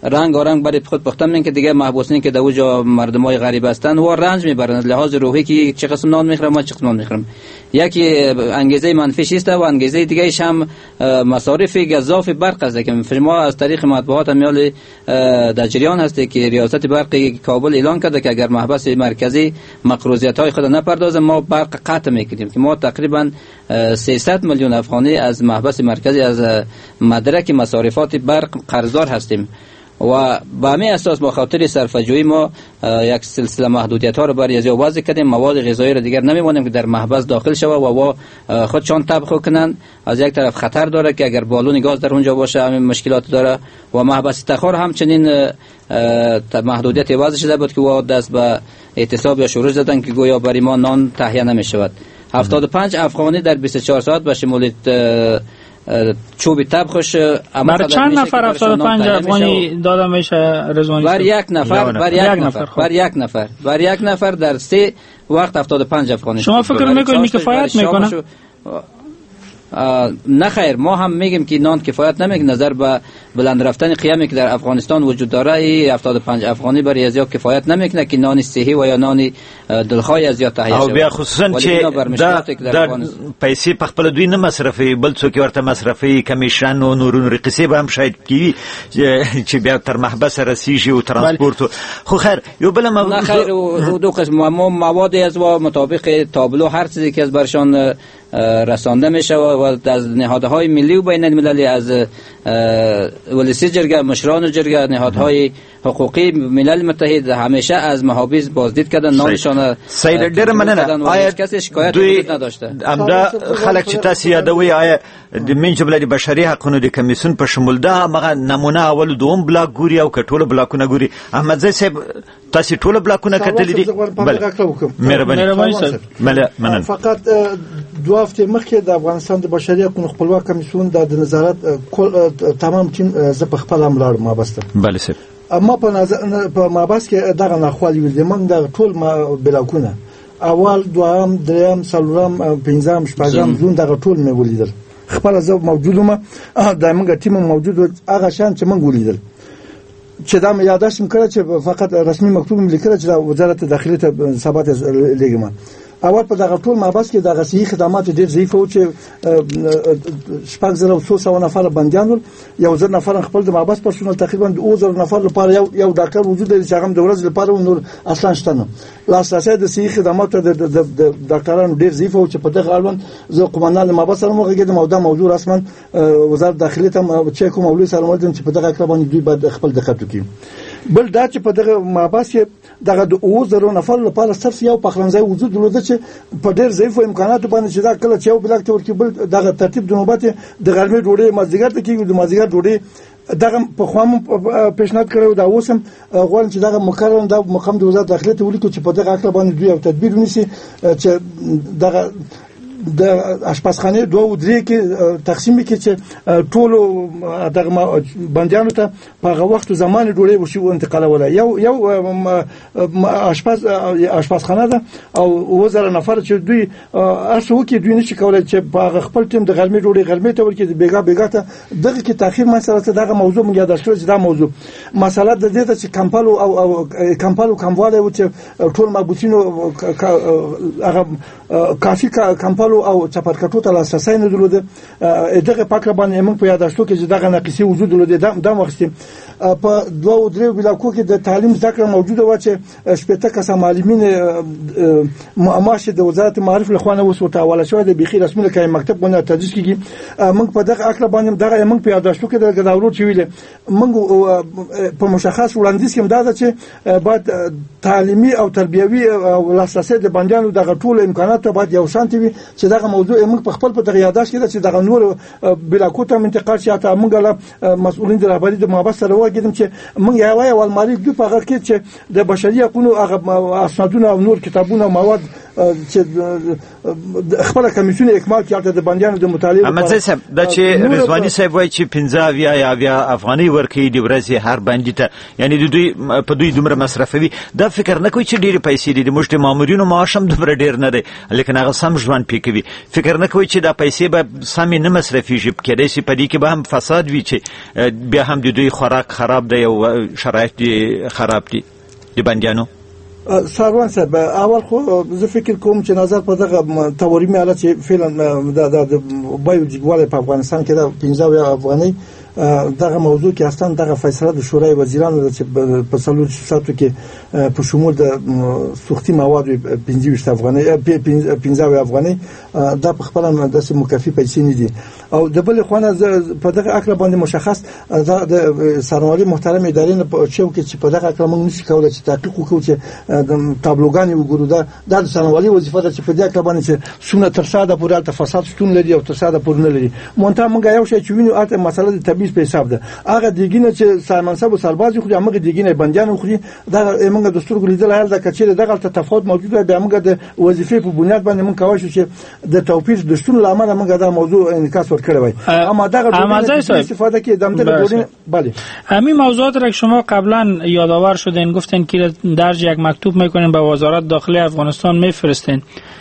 رنگ رنگ برای خود پخته میکنن که دیگه محبوسین که در اونجا مردمای غریب هستند و رنج میبرن از لحاظ روحی که چه قسم نان میخورم و چه قسم نان میخورم. یکی انگیزه منفیش است و انگیزه دیگه ایش هم مصارف گزاف برق است که شما از طریق مطبوعات میال در جریان هست که ریاست برق کابل اعلان کرده که اگر محبس مرکزی مقروضیت های خود نپردازه ما برق قطع میکنیم که ما تقریبا 300 میلیون افغانی از محبس مرکزی از مدرک مصارفات برق قرضدار هستیم و با همین اساس با خاطر صرفه‌جویی ما یک سلسله محدودیت ها رو بر یزی وضع کردیم. مواد غذایی را دیگر نمی‌مانیم که در محبس داخل شود و خودشان طبخ کنند. از یک طرف خطر داره که اگر بالون گاز در اونجا باشه همین مشکلات داره و محبس تخار همچنین محدودیت وضع شده بود که و دست به اعتصاب یا شورش زدن که گویا برای ما نان تهیه نمی‌شود. 75 افغانی در 24 ساعت به شمول چوب طبخش بر چند نفر 75 افغانی داده میشه رضوانی؟ بر یک نفر در 3 وقت 75 افغانی. شما فکر میکنید کفایت میکنه؟ نه خیر، ما هم میگیم که نان کفایت نمیکنه. نظر به بلند رفتن قیمی که در افغانستان وجود داره، 75 افغانی برای ازیا کفایت نمیکنه که نان صحی و یا نان دلخواه ازیا تهیه شود. او بیا خصوصا چې دا پیسې په خپل دوی نه مصرفي، بل څوک ورته مصرفي، کمیشن او نورو قصې به هم شاید کیږي چې بیا تر محبس رسیږي او ترانسپورت. خو خیر یو بل نه خیر او دو قسم مواد از و مطابق تابلو هر چیزی که از برشان رسانده میشه و از نهادهای ملی و بین المللی، از ولسی جرگه، مشران جرگه، نهادهای حقوقی ملل متحد همیشه از محابس بازدید کردن، نامشان سید ډیر مننه. آیا کسی شکایت وجود نداشته؟ امدا خلک چې تاسو یادوي آیا د من جمله د بشري حقوقو د کمیسیون په شمول ده مغه نمونه اول دوم بلاک ګوري او کټوله بلاکونه ګوري. احمد زئی صاحب تاسو ټوله بلاکونه کتلې دي؟ مهرباني. فقط دو هفته مخکې د افغانستان د بشري حقوقو خپلواک کمیسیون د نظارت تمام ټیم ز په خپل امر ما بسته. بله صاحب. اما په مابس کې دغه ناخوالي ویل من د ټول بلاکونه اول دوام دریم څلورم پنځم شپږم زون دغه ټول مې ولیدل. خپل زه موجودم د موږ ټیم موجود هغه شان چې موږ ولیدل چې دا مې یاداشم کړه چې فقط رسمي مکتوب مې لیکل چې وزارت داخلي ته ثبات لګم. اول په دغه ټول مابس کې دغه صحي خدمات ډېر ضعیف او چې 8300 نفر بندیان ول، 1000 نفر خپل د مابس پرسونل تقریبا 2000 نفر لپاره یو ډاکټر وجود لري چې هغه د ورځې لپاره نور اصلا شته نه. لاسرسي د صحي خدماتو د ډاکټرانو ډېر ضعیف او چې په دغه اړوند زه قومندان مابس سره موږ د موضوع رسما وزارت داخلي ته چې کوم مولوی سره مولدم چې په دغه اړه باندې دوی باید خپل دقت وکړي. بل دا چې په دغه مابس کې دغه 2000 نفر لپاره صرف یو پخلنځای وجود درلوده چې په ډېر ضعیف امکاناتو باندې چې دا کله چې یو بلاک ته ورکی بل دغه ترتیب د نوبت د غرمې ډوډۍ مازدیګر ته کېږي، د مازدیګر ډوډۍ دغه په خوام پیشنهاد کړو. دا اوسم غواړم چې دغه مقرر د مقام د وزارت داخلي ته ولیکو چې په دغه اړه باندې دوی یو تدبیر ونیسي چې دغه د اشپزخانه 2 او 3 کې تقسیم کې چې ټول دغه بندیانو ته په هغه وخت زمانه ډوړې وشي او انتقالوله. یو اشپزخانه ده او وزاره نفر چې دوی ارسو کې دوی نشي کولای چې په خپل ټیم د غرمې ډوړې غرمې ته ورکړي بیګا ته دغه کې تاخير مسله دغه موضوع موږ یاد کړو چې دا موضوع مسله د دې ته چې کمپالو کمواله و چې ټول مابوتینو هغه کافي کمپالو او چپرکټو ته لاسرسي نه درلوده. دغه پاکه باندې موږ په یاداشتو کې چې دغه ناقصي وجود درلوده. دا وخت په 2 او 3 بلاکو کې د تعلیم ذکر موجوده و چې شپږ کسه معلمین معاش د وزارت معارف له خوانه وسوته حواله شوی د بيخي رسمي لکه مکتب باندې تدریس کیږي. موږ په دغه اکل باندې دغه موږ په یاداشتو کې د داورو چې ویل موږ په مشخص وړاندیز کې دا چې باید تعلیمي او تربیوي لاسرسي د بندیانو دغه ټول امکانات باید یو شانتي وي چې دغه موضوع موږ په خپل په دغه یاداش کې چې دغه نور بلاکو ته انتقال شي. ته موږ له مسؤلین د رهبری د مابس سره وګورم چې موږ یو مالک د پاغه کې چې د بشري حقوقو هغه اسنادونه او نور کتابونه او مواد چې خپل کمیسیون اکمال کړي د بندیانو د مطالعه احمد صاحب دا چې رضوانی صاحب وایي چې 15 یا افغاني ورکړي د ورځې هر بندي ته، یعنی د دوی په دوی دومره مصرفوي، دا فکر نه کوي چې ډېرې پیسې دي، د موږ د مامورینو معاش هم دومره ډېر نه دی لیکن هغه سم ژوند پې کوي، فکر نه کوي چې دا پیسې به سمې نه مصرفېږي، کېدای شي په دې کې به هم فساد وي چې بیا هم د دوی خوراک خراب دی او شرایط خراب دي د بندیانو. ساروان صاحب اول خو زه فکر کوم چې نظر په دغه تورمی حالت چې فعلا د بایو جګواله په افغانستان کې د 15 افغاني دغه موضوع کې اصلا دغه فیصله د شورای وزیرانو چې په څلور ساعتو کې په شمول د سوختي مواد 15 افغاني دا په خپل د مکافي پیسې نه دي او د بل خوانه په دغه اکل باندې مشخص د سرمایي محترم ادارې نه په چو کې چې په دغه اکل موږ نشي کولای چې تحقیق وکړو چې د تابلوګان وګورو دا د سرمایي وظیفه ده چې په دې اکل باندې چې څونه تر ساده پورې د فساد شتون لري او تر ساده پورې نه لري مونږ موږ یو شی چې وینو اته مسله د تبعیض په حساب ده هغه دیګینه چې سایمنصب او سرباز خو هغه دیګینه بندیان خو دا موږ د سترګو لیدل هر د کچې دغه تفاوت موجود دی موږ د وظیفې په بنیاد باندې موږ کوو چې د توپیر د شتون لامل موږ دا موضوع انعکاس ورکړی وای اما دغه استفاده کې دمده بودین. بله همین موضوعات را که شما قبلا یادآور شدین گفتین که درج یک مکتوب میکنین به وزارت داخلی افغانستان میفرستین،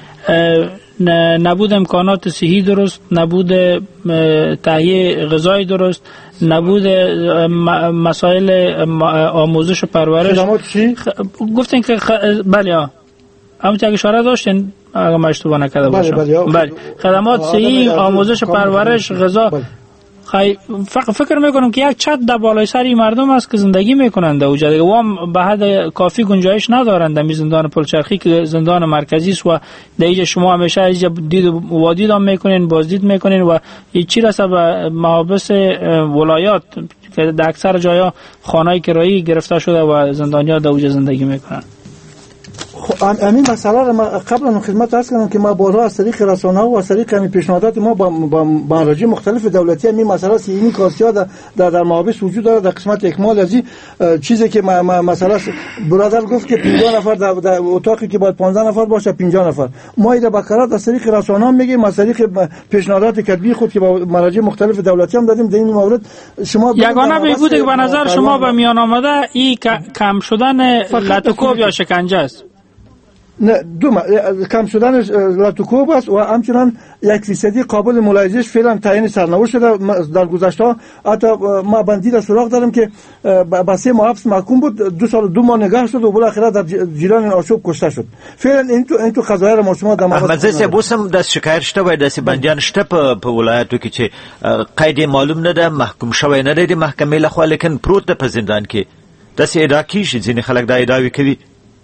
نبود امکانات صحی درست، نبود تهیه غذای درست، نبود مسائل آموزش و پرورش. گفتین که بله همونطور که اشاره داشتین اگر ما اشتباه نکرده باشم. بله خدمات صحی، آموزش و پرورش، غذا. فکر میکنم که یک چت در بالای سری مردم است که زندگی میکنند در اوجا دیگه وام به حد کافی گنجایش ندارند در زندان پلچرخی که زندان مرکزی است و در اینجا شما همیشه اینجا دید و دید هم میکنین، بازدید میکنین و چی رسه به محابس ولایات که در اکثر جایا خانه‌های کرایی گرفته شده و زندانیان در اوجا زندگی میکنن. همین مسئله را ما قبلا خدمت عرض کردم که ما بارها از طریق رسانه‌ها و از طریق همین پیشنهادات ما با مراجع مختلف دولتی همین مسئله این کاسیا در محابس وجود داره. در قسمت اکمال از این چیزی که مثلا برادر گفت که 50 نفر در اتاقی که باید 15 نفر باشه 50 نفر، ما اینا بکرات از طریق رسانه‌ها میگیم، از طریق پیشنهادات کتبی خود که با مراجع مختلف دولتی هم دادیم در این مورد. شما یگانه بهبود که به نظر شما به میان آمده این کم شدن لطکوب یا شکنجه است. نه کم شدن لاتوکوب است و همچنان 1% قابل ملاحظه‌اش فعلا تعیین سرنوشت شده. در گذشته حتی ما بندی را سراغ دارم که با 3 ماه حبس محکوم بود، 2 سال و 2 ماه نگاه شد و بالاخره در جیران آشوب کشته شد. فعلا این تو قضایا ما شما در احمد زیسه بوسم د شکایت شته وای د بندیان شته په ولایتو کې چې قید معلوم نه ده، محکوم شوی نه دی محکمې لخوا، لیکن پروت په زندان کې د سې ادعا کیږي، ځینې خلک دا ادعاوې کوي.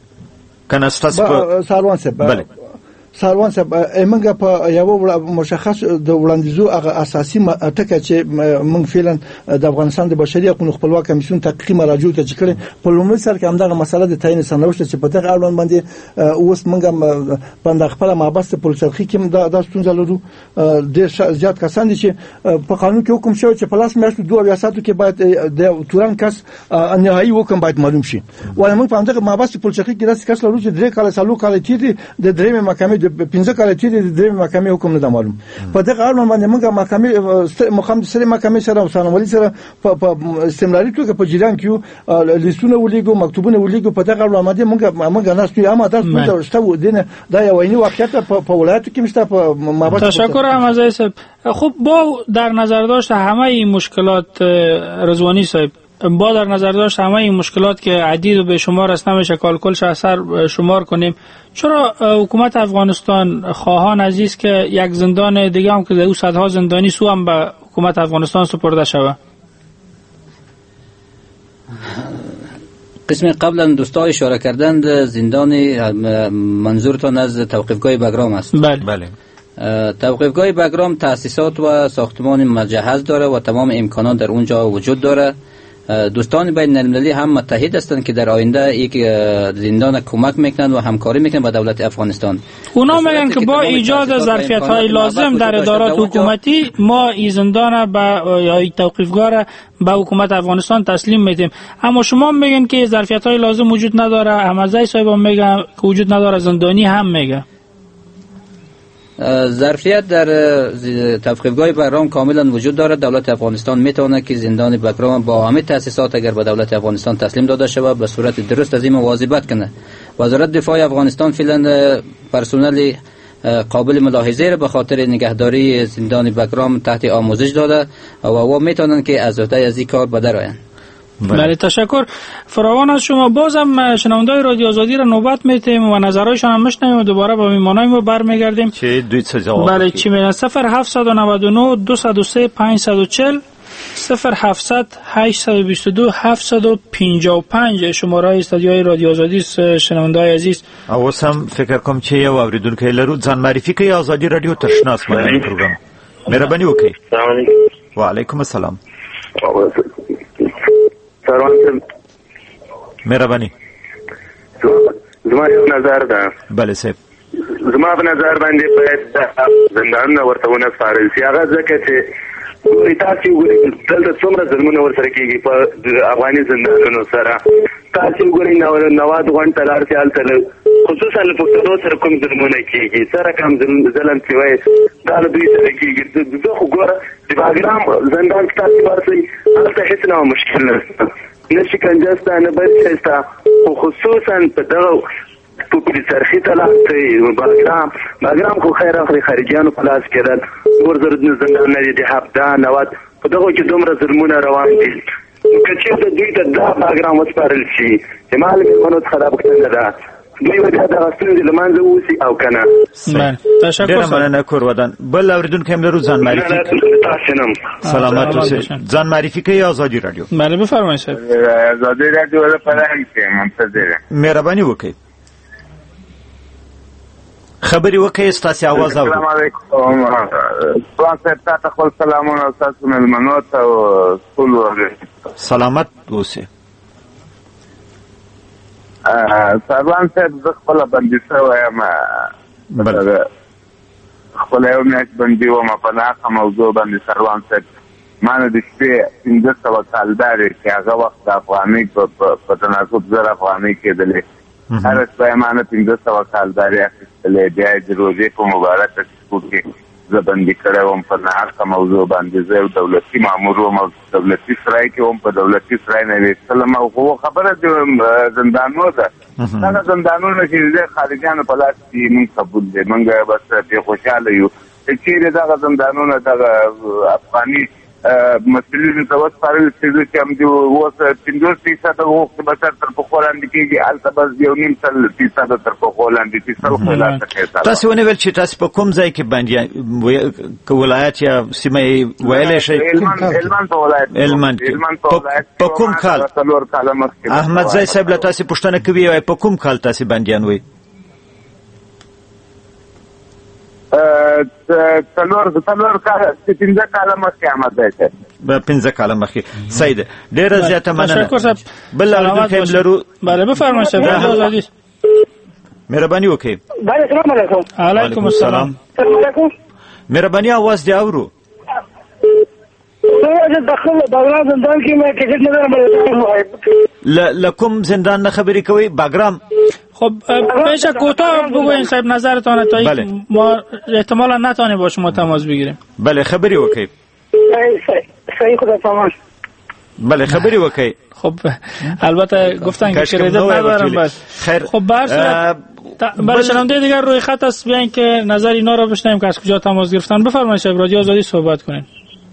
ساروان صاحب ساروان صاحب موږ په یو مشخص د وړاندیزو هغه اساسي ټکه چې موږ فعلا د افغانستان د بشري حقوقو خپلواک کمیسیون تحقیقي مراجعو ته چکرې په لومړي سر کې همدغه مسله د تعیین سرنوشت چې په دغه اړوند باندې اوس موږ باندې خپل محبس پلچرخي کې د ستونزې لرو. ډېر زیات کسان دي چې په قانون کې حکم شوی چې په لاس میاشتو 2 یا ساتو کې باید د تورن کس نهایی حکم باید معلوم شي. ولې موږ په همدغه محبس پلچرخي کې داسې کس لرو چې 3 کال سالو کال تیر د درېمه محکمې د 15 کال تیر د درېمه محکمې حکم نه ده معلوم. په دغه اړوند باندې موږ محکمې مخام سره محکمې سره سانوالي سره په استمراري توګه په جریان کې لیستونه ولیکو، مکتوبونه ولیکو. په دغه اړوند باندې موږ نه ستوي اما تاسو شته و دینه دا یو عیني واقعیت په ولایتو کې مشته په محبس. تشکر احمد صاحب. خب با در نظر داشت همه این مشکلات رضوانی صاحب با در نظر داشت همه این مشکلات که عدید و به شمار است نمیشه کلش اثر شمار کنیم، چرا حکومت افغانستان خواهان عزیز که یک زندان دیگه هم که در او صدها زندانی سو هم به حکومت افغانستان سپرده شود؟ قسم قبلا دوستا اشاره کردند زندان منظورتان از توقیفگاه بگرام است. بله. توقیفگاه بگرام تأسیسات و ساختمان مجهز داره و تمام امکانات در اونجا وجود داره. دوستان بین المللی هم متحد هستند که در آینده یک زندان کمک میکنند و همکاری میکنند با دولت افغانستان. اونا میگن که با ایجاد ظرفیت‌های لازم در ادارات حکومتی ما این زندان یا توقیفگاه را به حکومت افغانستان تسلیم میدیم. اما شما میگن که ظرفیت‌های لازم وجود نداره، احمدزی صاحب میگن که وجود نداره، زندانی هم میگه. ظرفیت در توقیفگاه بگرام کاملا وجود دارد. دولت افغانستان میتواند که زندان بگرام با همه تأسیسات اگر به دولت افغانستان تسلیم داده شود به صورت درست از این مواظبت کنه. وزارت دفاع افغانستان فعلا پرسنل قابل ملاحظه را به خاطر نگهداری زندان بگرام تحت آموزش داده و میتونن که از عهده از این کار به در آیند. بله تشکر فراوان از شما. بازم شنوندای رادیو آزادی را نوبت میتیم و نظرهایشان هم میشنویم و دوباره به میمانای ما برمیگردیم. چه دوی جواب بله چی میگن 0799 203 540 0700 822 755 شماره استودیوی رادیو آزادی است. شنوندای عزیز اوس هم فکر کوم چې یو اوریدونکو لرو ځان معرفي کوي آزادی رادیو تشناس باندې پروګرام مهرباني وکړئ. السلام علیکم. وعلیکم السلام. سلام مهرباني. زما یو نظر ده. بله صاحب. زما په نظر باندې باید زندانونه ورته ونه سپارل شي. هغه ځکه چې تاسو وګورئ دلته څومره ظلمونه ورسره کېږي په افغاني زندانونو سره. تاسو وګورئ نواد غونډه لار چې هلته خصوصا له پښتنو سره کوم ظلمونه کېږي سره کوم ظلم چې وایي دا له دوی سره کېږي. زه خو ګوره د باګرام زندان کې تاسو ورسئ هلته هېڅ نه مشکل نشته نه شکنجه شته نه بل څه شته خو خصوصا په دغه په سرخي طلاق کوي باګرام خو خیر اخري خارجیانو په لاس کې ده. نور زندانونه دي د هفته نواد په دغو کې دومره ظلمونه روان دي. که چېرته دوی ته دا باګرام وسپارل شي چې ما له مېرمنو څخه دا پوښتنه ده دوی به دغه ستونزې له منځه ووسي او که نه. ډېره مننه کور ودان. بل اورېدونکی هم لرو ځان معرفي سلامت اوسئ. ځان معرفي کوي ازادي راډیو. بله بفرمایئ صاحب. ازادي راډیو د فرهنګ کې منتظر مهرباني وکړئ خبري وکړئ ستاسو आवाज اورو. السلام علیکم. تاسو ته خپل سلامونه او تاسو ملمنو ته ټول سلامت اوسئ. سروان صاحب زه خپله بندي شوی یم خپله یو میاشت بندي وم په ناقه موضوع باندې سروان صاحب ما نه د شپې 1500 کالدارې چې هغه وخت د افغانۍ په تناسب 1000 افغانۍ کېدلې هره شپه یې ما نه 1500 کالدارې اخیستلې بیا یې د روژې په مبارکه سکوټ کې زه بندي کړی وم په ناقه موضوع باندې. زه یو دولتي مامور وم او دولتي سرای کې وم په دولتي سرای نه ویستلم او خو خبره د زندانونو ده. دغه زندانونه چې د خارجیانو په لاس کې مونږ قبول دی مونږ بس پرې خوشحاله یو چې چېرې دغه زندانونه دغه افغاني مسؤلینو ته وسپارل شي چې همدې اوس 50% وخت به سر تر پخوا لاندې کېږي هلته بس 1.5% تر پخوا لاندې چې سل خو لا څه تاسو ونه ویل چې تاسو په کوم ځای کې باندې ولایت یا سیمه ویلې شي هلمند په ولایت په کوم کال احمد زای صاحب له تاسو پوښتنه کوي په کوم کال تاسو باندې وي څلور کاله 15 کاله مخکې احمد دی صاحب 15 کاله مخکې صحیح ده. ډېره زیاته مننه. بل اورېدونکی هم لرو. بله بفرمایئ صاحب آزادي. مهرباني وکړئ. بله سلام علیکم. علیکم السلام. سلام علیکم. مهرباني आवाज دی اورو. زه داخل باګرام زندان کې مې ټیکټ نه درلود. لکم زندان نه خبرې کوي باګرام. خب پیش کوتاه بگوین صاحب نظرتان تا بله. ما احتمالا نتانیم با شما تماس بگیریم. بله خبری وکړئ. صحیح خدا پامان. بله خبری وکړئ. خب البته گفتن که کردت ندارم بس. خیر. خب برای شنونده دیگر روی خط است بیاین که نظر اینا را بشنویم که از کجا تماس گرفتن. بفرمایید صاحب رادیو آزادی صحبت کنین.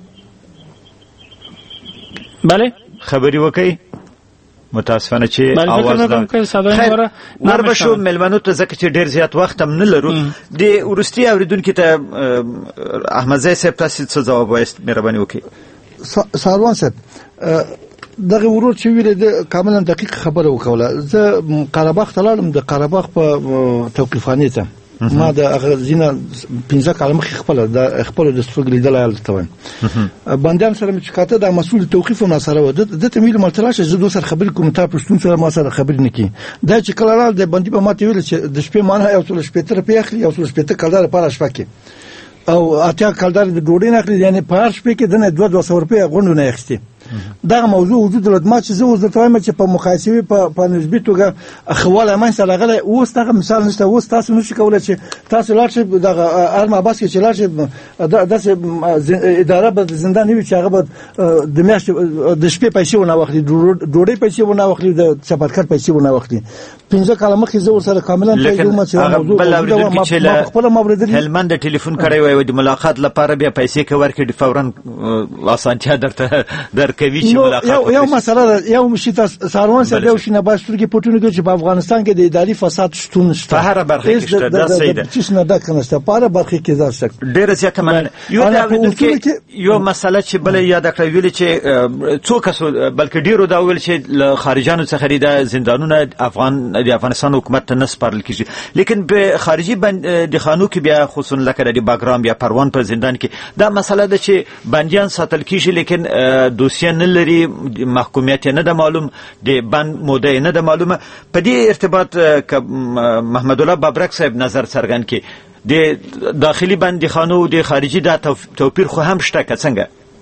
بله خبری وکړئ. متاسفانه چې आवाज نه وربشو ملمنو ته ځکه چې ډیر زیات وخت هم نه لرو د ورستي اوریدونکو ته احمد زای صاحب تاسو څه جواب وایست مهرباني وکړئ. ساروان صاحب دغه ورور چې ویل د کاملا دقیق خبره وکوله. زه قرهباغ ته لاړم د قرهباغ په توقیفخانې ته ما د هغه ځینه 15 کاله مخکې خپل د سترګې لیدلی هلته وایم بندیان سره مې چې کاته د مسؤل توقیف هم راسره و ده ته مې ویل مالته راشه زه دو سره خبرې کوم تا پښتون سره ما سره خبرې نه کړي. دا چې کله راغله د بندي به ماته ویل چې د شپې مانه 160 روپۍ اخلي 160 کلدار په هره شپه کې او 80 کلدار د ډوډۍ نه اخلي یعنې په هر شپې کې دنه 200 روپۍ غونډونه اخیستې دغه موضوع وجود درلود. ما چې زه اوس درته وایم چې په مقایسوي په نسبي توګه خواله منځته راغلی، اوس دغه مثال نشته. اوس تاسو نشئ کولی چې تاسو لاړ شئ دغه ارم عباس کې چې لاړ شئ داسې اداره به زندان نه وي چې هغه به د میاشتې د شپې پیسې ونه واخلي، ډوډۍ پیسې ونه واخلي، د چپرکټ پیسې ونه واخلي. 15 کاله مخکې زه ورسره کاملا پیژوم چې موضوع خپل مورد هلمند ټلیفون کړی وای د ملاقات لپاره بیا پیسې کې ورکړي فورا اسانتیا درته درکوي چې ملاقات یو مسله یو مشي تاسو ساروان سره یو شنه باشترګي پټونه کې چې په افغانستان کې د اداري فساد شتون شته په هر برخه کې شته. دا صحیح ده چې نه دا کنه شته په هر برخه کې ځار شته. ډېر زیات من یو مسله چې بل یاد کړی ویل چې څوک بلکې ډیرو دا ویل چې له خارجانو څخه د زندانونو د افغانستان حکومت ته نسپارل کیږي، لیکن به خارجي د خانو کې بیا خصوصا لکه د باګرام یا پروان په زندان کې دا مسله ده چې بنديان ساتل کیږي لیکن دوسیه نه لري، محکومیت نه ده معلوم، د بند موده نه ده معلومه. په دې ارتباط محمد الله بابرک صاحب نظر څرګند کړي د داخلي بندي خانو او د خارجي دا توپیر خو هم شته که څنګه؟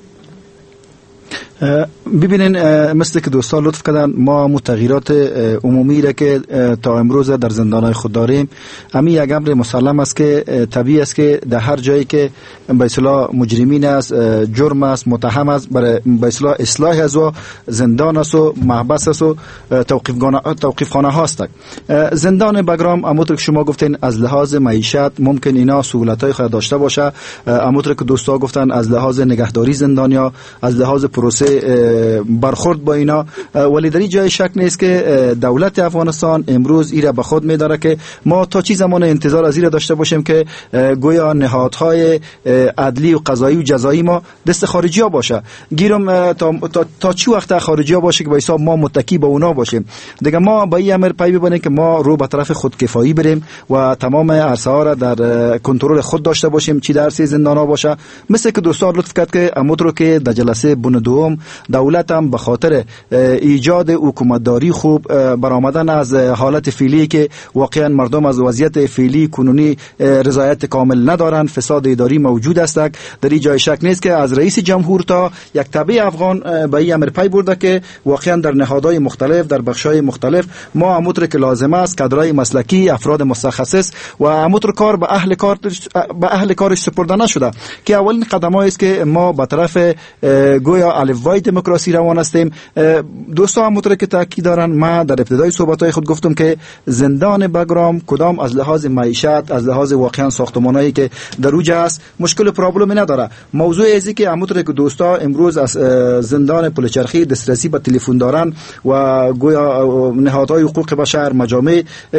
ببینین مثل که دوستان لطف کردن ما متغیرات عمومی را که تا امروز در زندانهای خود داریم، همین یک امر مسلم است که طبیعی است که در هر جایی که به اصطلاح مجرمین است، جرم است، متهم است، برای به اصطلاح اصلاح از و زندان است و محبس است و توقیفخانه هاست. زندان بگرام همونطور که شما گفتین از لحاظ معیشت ممکن اینا سهولت‌های خود داشته باشه، همونطور که دوستان گفتن از لحاظ نگهداری زندانیا، از لحاظ پروسه برخورد با اینا، ولی در این جای شک نیست که دولت افغانستان امروز ایره به خود می‌داره که ما تا چی زمان انتظار از ایره داشته باشیم که گویا نهادهای عدلی و قضایی و جزایی ما دست خارجی‌ها باشه. گیرم تا چی وقت خارجی‌ها باشه که به حساب ما متکی به اونا باشیم. دیگه ما با این امر پی ببریم که ما رو به طرف خودکفایی بریم و تمام عرصه‌ها را در کنترل خود داشته باشیم، چی در سه زندان‌ها باشه. مثل که دوستان لطف کرد که امور که در جلسه بن دوم دولت هم به خاطر ایجاد حکومتداری خوب برآمدن از حالت فعلی که واقعا مردم از وضعیت فعلی کنونی رضایت کامل ندارن، فساد اداری موجود است. در این جای شک نیست که از رئیس جمهور تا یک تبع افغان به این امر پی برده که واقعا در نهادهای مختلف در بخش‌های مختلف ما همونطور که لازم است کادرهای مسلکی، افراد متخصص و همونطور کار به اهل کارش سپرده نشده که اولین قدم‌هایی است که ما به طرف گویا الفبای دموکراسی روان هستیم. دوستان همونطور که تاکید دارن، ما در ابتدای صحبت‌های خود گفتم که زندان بگرام کدام از لحاظ معیشت، از لحاظ واقعا ساختمانایی که در اوج است مشکل پرابلمی نداره. موضوع ازی که همونطور که دوستا امروز از زندان پلچرخی دسترسی به تلفن دارن و گویا نهادهای حقوق بشر، مجامع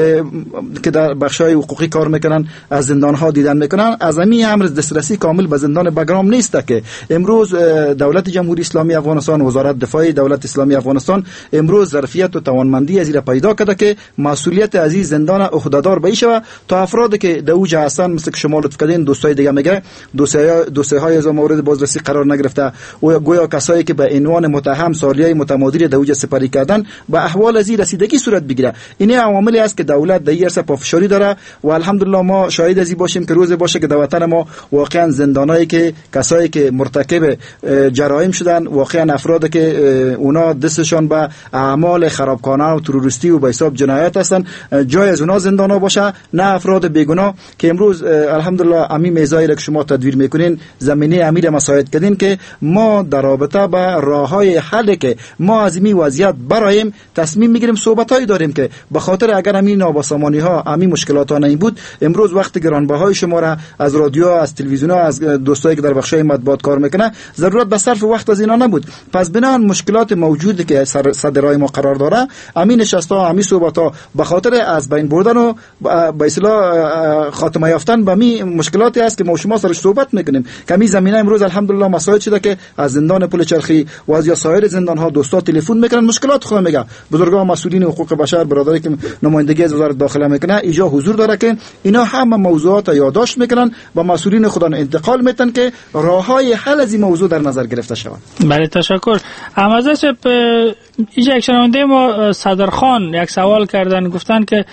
که در بخش‌های حقوقی کار میکنن از زندان‌ها دیدن میکنن، از همین امر دسترسی کامل به زندان بگرام نیست که امروز دولت جمهوری اسلامی افغانستان، وزارت دفاع دولت اسلامی افغانستان امروز ظرفیت و توانمندی از را پیدا کرده که مسئولیت از این زندان عهده‌دار بشه تا افرادی که در اوج هستن مثل که شما لطف کردین دوستای دیگه میگه دوسیه‌های از مورد بازرسی قرار نگرفته و گویا کسایی که به عنوان متهم سالیای متمادی در اوج سپری کردن به احوال از رسیدگی صورت بگیره. این عواملی است که دولت در این عرصه پافشاری داره و الحمدلله ما شاهد از این باشیم که روز باشه که در وطن ما واقعا زندانایی که کسایی که مرتکب جرایم شدن، واقعا افرادی که اونا دستشان به اعمال خرابکارانه و تروریستی و به حساب جنایت هستن، جای از اونا زندانا باشه، نه افراد بیگناه که امروز الحمدلله امی میزایی را که شما تدویر میکنین زمینه امیر مساعد کردین که ما در رابطه با راههای حل که ما از این وضعیت برایم تصمیم میگیریم، صحبتایی داریم که به خاطر اگر همین نابسامانی ها، همین مشکلات ها این بود امروز وقت گرانبهای شما را از رادیو، از تلویزیون ها، از دوستایی که در بخشای مطبوعات کار میکنه ضرورت به صرف وقت از اینا نبود. پس بنان مشکلات موجودی که صدرای ما قرار داره، همین نشستا، همین صحبت ها به خاطر از بین بردن و به اصطلاح خاتمه یافتن به می مشکلاتی است که ما شما سرش صحبت میکنیم که همین زمینه امروز الحمدلله مسائل شده که از زندان پلچرخی و از یا سایر زندان ها دوستا تلفن میکنن، مشکلات خود میگه بزرگان مسئولین حقوق بشر، برادری که نمایندگی از وزارت داخله میکنه اینجا حضور داره که اینا همه موضوعات یادداشت میکنن و مسئولین خودان انتقال میتن که راههای حل از این موضوع در نظر گرفته شود. بله تشکر. اینجا یک شنونده ما صدرخان یک سوال کردن، گفتن که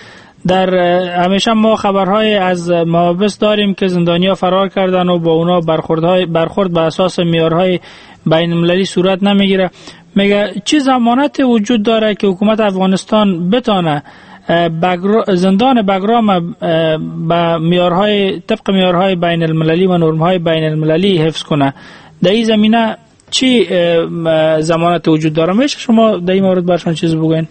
در همیشه ما خبرهای از محابس داریم که زندانیا فرار کردن و با اونا برخورد به اساس معیارهای بین المللی صورت نمیگیره. میگه چه ضمانت وجود داره که حکومت افغانستان بتونه زندان بگرام به معیارهای طبق معیارهای بین المللی و نرم‌های بین المللی حفظ کنه؟ در این زمینه چی ضمانت وجود داره؟ میشه شما در این مورد برشان چیز بگوین؟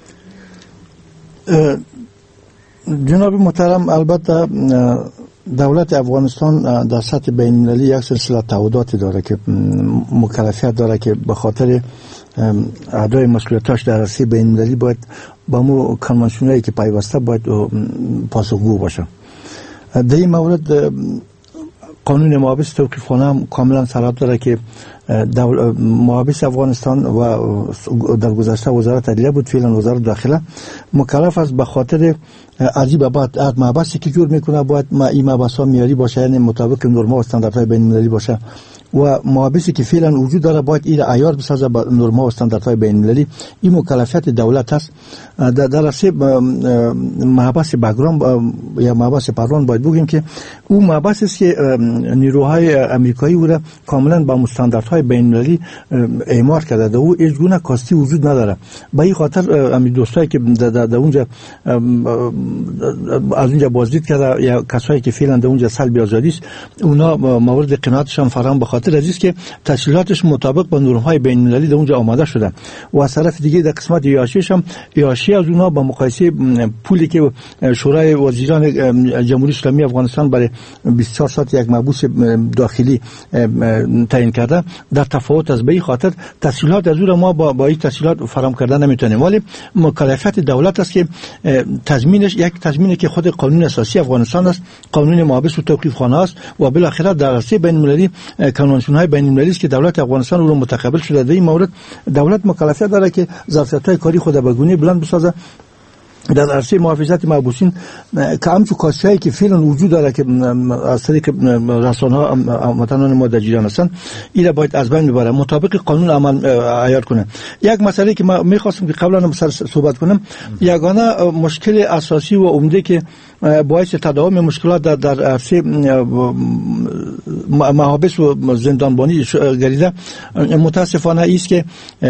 جناب محترم، البته دولت افغانستان در سطح بین المللی یک سلسله تعهداتی داره که مکلفیت داره که به خاطر ادای مسئولیتاش در عرصه بین المللی باید با مو کنوانسیونایی که پیوسته باید پاسخگو باشه. در این مورد قانون محابس توقیفخانه هم کاملا صلاحیت داره که محابس افغانستان و در گذشته وزارت عدلیه بود، فعلا وزارت داخله مکلف است به خاطر عجیب بعد محبسی که جور میکنه باید این محبس ها معیاری باشه، یعنی مطابق نرم و استانداردهای بین المللی باشه و محابسی که فعلا وجود داره باید این عیار بسازه به نرم و استانداردهای بین المللی. این مکلفیت دولت است. در راسته محبس بگرام یا محبس پروان باید بگیم که اون محبس است که نیروهای امریکایی او را کاملا با استانداردهای بین المللی اعمار کرده و هیچ گونه کاستی وجود نداره. به این خاطر همین دوستایی که در اونجا از اونجا بازدید کرده یا کسایی که فعلا در اونجا سلب آزادی است، اونا مورد قناعتشان فراهم به خاطر از که تسهیلاتش مطابق با نرم‌های بین المللی در اونجا آماده شده و از طرف دیگه در قسمت یاشیش هم یاشی از اونها با مقایسه پولی که شورای وزیران جمهوری اسلامی افغانستان برای 24 ساعت یک محبوس داخلی تعیین کرده در تفاوت از به این خاطر تسهیلات از اون ما با این تسهیلات فراهم کردن نمیتونیم، ولی مکلفیت دولت است که تضمینش یک تضمینی که خود قانون اساسی افغانستان است، قانون محابس و توقیفخانه است و بالاخره در عرصه بین المللی کنوانسیون‌های بین المللی است که دولت افغانستان رو متقبل شده. در این مورد دولت مکلفیت داره که ظرفیت‌های کاری خود به گونه بلند بسازه در عرصه محافظت محبوسین که همچون کاسی‌هایی که فعلا وجود داره که از طریق رسانه‌ها وطنان ما در جریان هستند، این را باید از بین ببره، مطابق قانون عمل عیار کنه. یک مسئله که من می‌خواستم که قبلا هم صحبت کنم، یگانه مشکل اساسی و عمده که باعث تداوم مشکلات در عرصه محابس و زندانبانی گردیده متاسفانه است که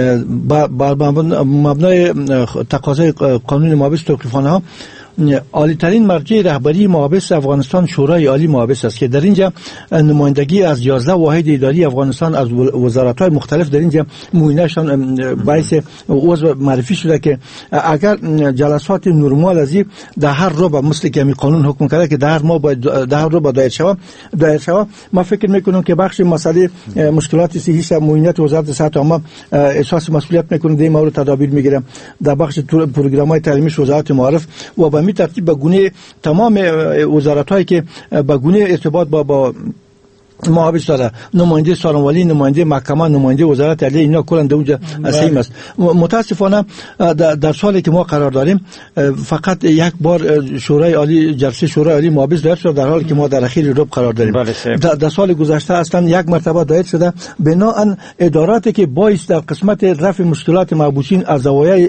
بر مبنای تقاضای قانون محابس توقیفخانه ها عالی ترین مرجع رهبری محابس افغانستان شورای عالی محابس است که در اینجا نمایندگی از 11 واحد اداری افغانستان از وزارت‌های مختلف در اینجا معینه‌شان باعث عضو معرفی شده که اگر جلسات نرمال از در هر ربع مثل که می قانون حکم کرده که در هر ماه باید در هر ربع دایر شود، ما فکر میکنم که بخش مسئله مشکلات صحی معینات وزارت صحت عامه احساس مسئولیت میکنه، در این مورد تدابیر میگیره. در بخش پروگرام‌های تعلیمی وزارت معارف و به می ترتیب به گونه تمام وزارت‌هایی که به گونه ارتباط با محابس داره، نماینده سالم‌والی، نماینده محکمه، نماینده وزارت عدلیه، اینا کلا در اونجا اسیم است. متاسفانه در سالی که ما قرار داریم فقط یک بار شورای عالی جلسه شورای عالی محابس دایر شده، در حالی که ما در اخیر رب قرار داریم. در سال گذشته اصلا یک مرتبه دایر شده. بناهن اداراتی که باعث در قسمت رفع مشکلات محبوسین از زوایای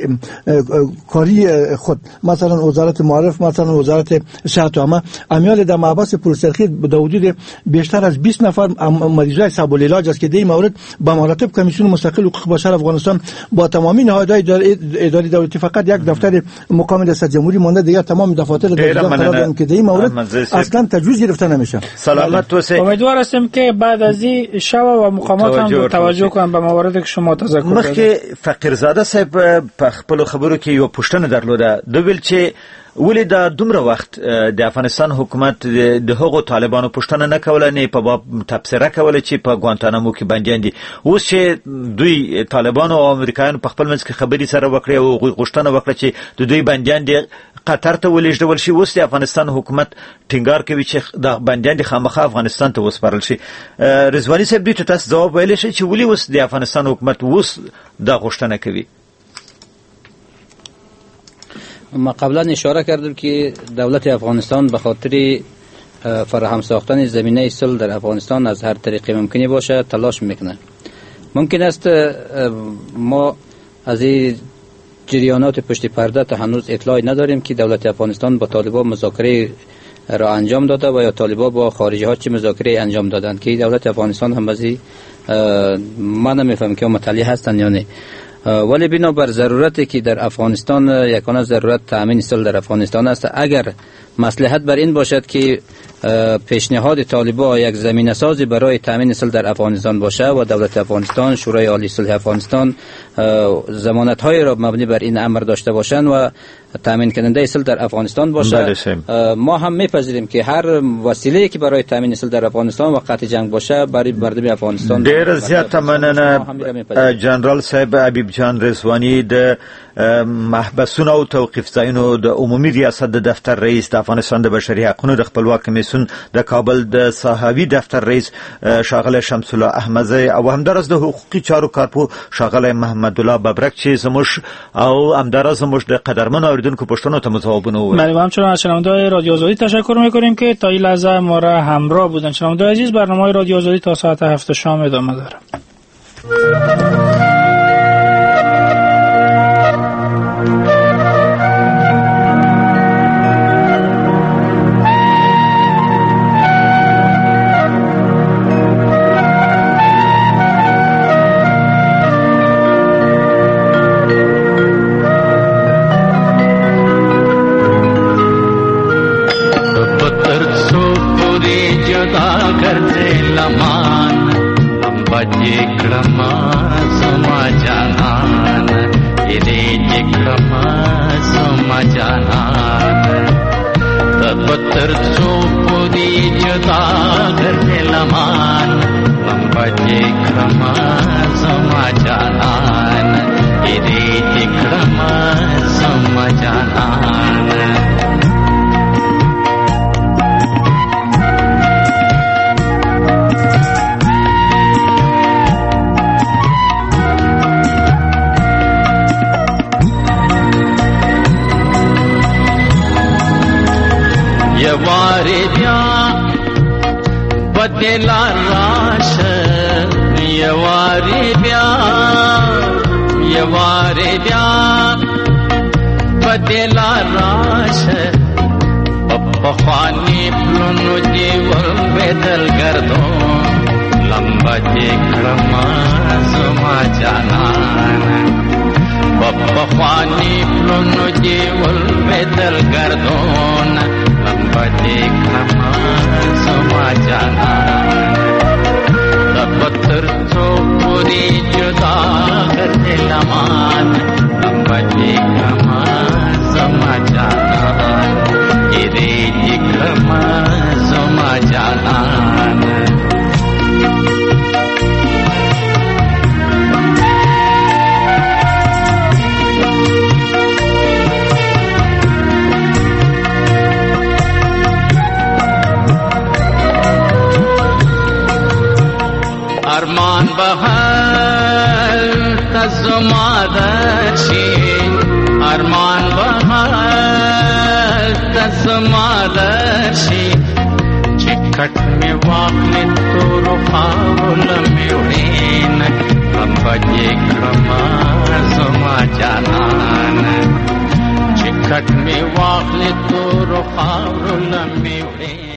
کاری خود، مثلا وزارت معارف، مثلا وزارت صحت عامه، امیال در محبس پرسرخی به حدود بیشتر از 20 نفر مریضای صعب العلاج است که در این مورد با مراتب کمیسیون مستقل حقوق بشر افغانستان با تمامی نهادهای اداری دولتی فقط یک دفتر مقام ریاست جمهوری مونده، دیگر تمام دفاتر دولتی قرار دارن که در این مورد اصلا تجویز گرفته نمیشه. سلامت توسه. امیدوار هستم که بعد از این شوا و مقامات هم توجه کنن به مواردی که شما تذکر کردید. مخکې فقیرزاده صاحب په خپل خبرو کې یو پوښتنه درلوده، دویل چې ولې دا دومره وخت د افغانستان حکومت د هغو طالبانو پوښتنه نه کوله، نه په باب تبصره کوله چې په ګوانتانامو کې بندیان دي. اوس چې دوی طالبانو او امریکایانو په خپل منځ کې خبرې سره وکړې او هغوی غوښتنه وکړه چې د دوی بندیان دي قطر ته ولېږدول شي، اوس د افغانستان حکومت ټینګار کوي چې د بندیان دي خامخا افغانستان ته وسپارل شي. رضواني صاحب دوی ته تاسو ځواب ویلی شئ چې ولې اوس د افغانستان حکومت اوس دا غوښتنه کوي؟ ما قبلا اشاره کردم که دولت افغانستان به خاطر فراهم ساختن زمینه صلح در افغانستان از هر طریقی ممکنی باشه تلاش میکنه. ممکن است ما از این جریانات پشت پرده تا هنوز اطلاعی نداریم که دولت افغانستان با طالبان مذاکره را انجام داده و یا طالبان با خارجی ها چه مذاکره انجام دادند که دولت افغانستان هم بازی من نمیفهم که مطلع هستند یا نه. ولی بنابر ضرورتی که در افغانستان یکانه ضرورت تامین صلح در افغانستان است، اگر مصلحت بر این باشد که پیشنهاد طالبان یک زمینه سازی برای تامین صلح در افغانستان باشه و دولت افغانستان، شورای عالی صلح افغانستان ضمانت های را مبنی بر این امر داشته باشند و تامین کننده صلح در افغانستان باشه، ما هم میپذیریم که هر وسیله‌ای که برای تامین صلح در افغانستان و قطع جنگ باشه برای مردم افغانستان. ډیر زیات مننه جنرال صاحب حبیب جان رضوانی د محبسونو او توقيف ځایونو د عمومي ریاست د دفتر رئیس د افغانستان د بشري حقوقو د خپلواک کمیسیون د کابل د صحاوي دفتر رئیس شاغله شمس الله احمدزی او همدارس د حقوقي چارو کارپو شاغله محمد الله ببرک چې زموږ او همدارس زموږ د قدرمن اوریدونکو پښتنو ته جوابونه وایي. بله، همچنین از شنونده‌های رادیو آزادی تشکر می‌کنیم که تا این لحظه ما را همراه بودن. شنونده‌های عزیز، برنامه رادیو آزادی تا ساعت 7 شام ادامه داره. Cut me walk, little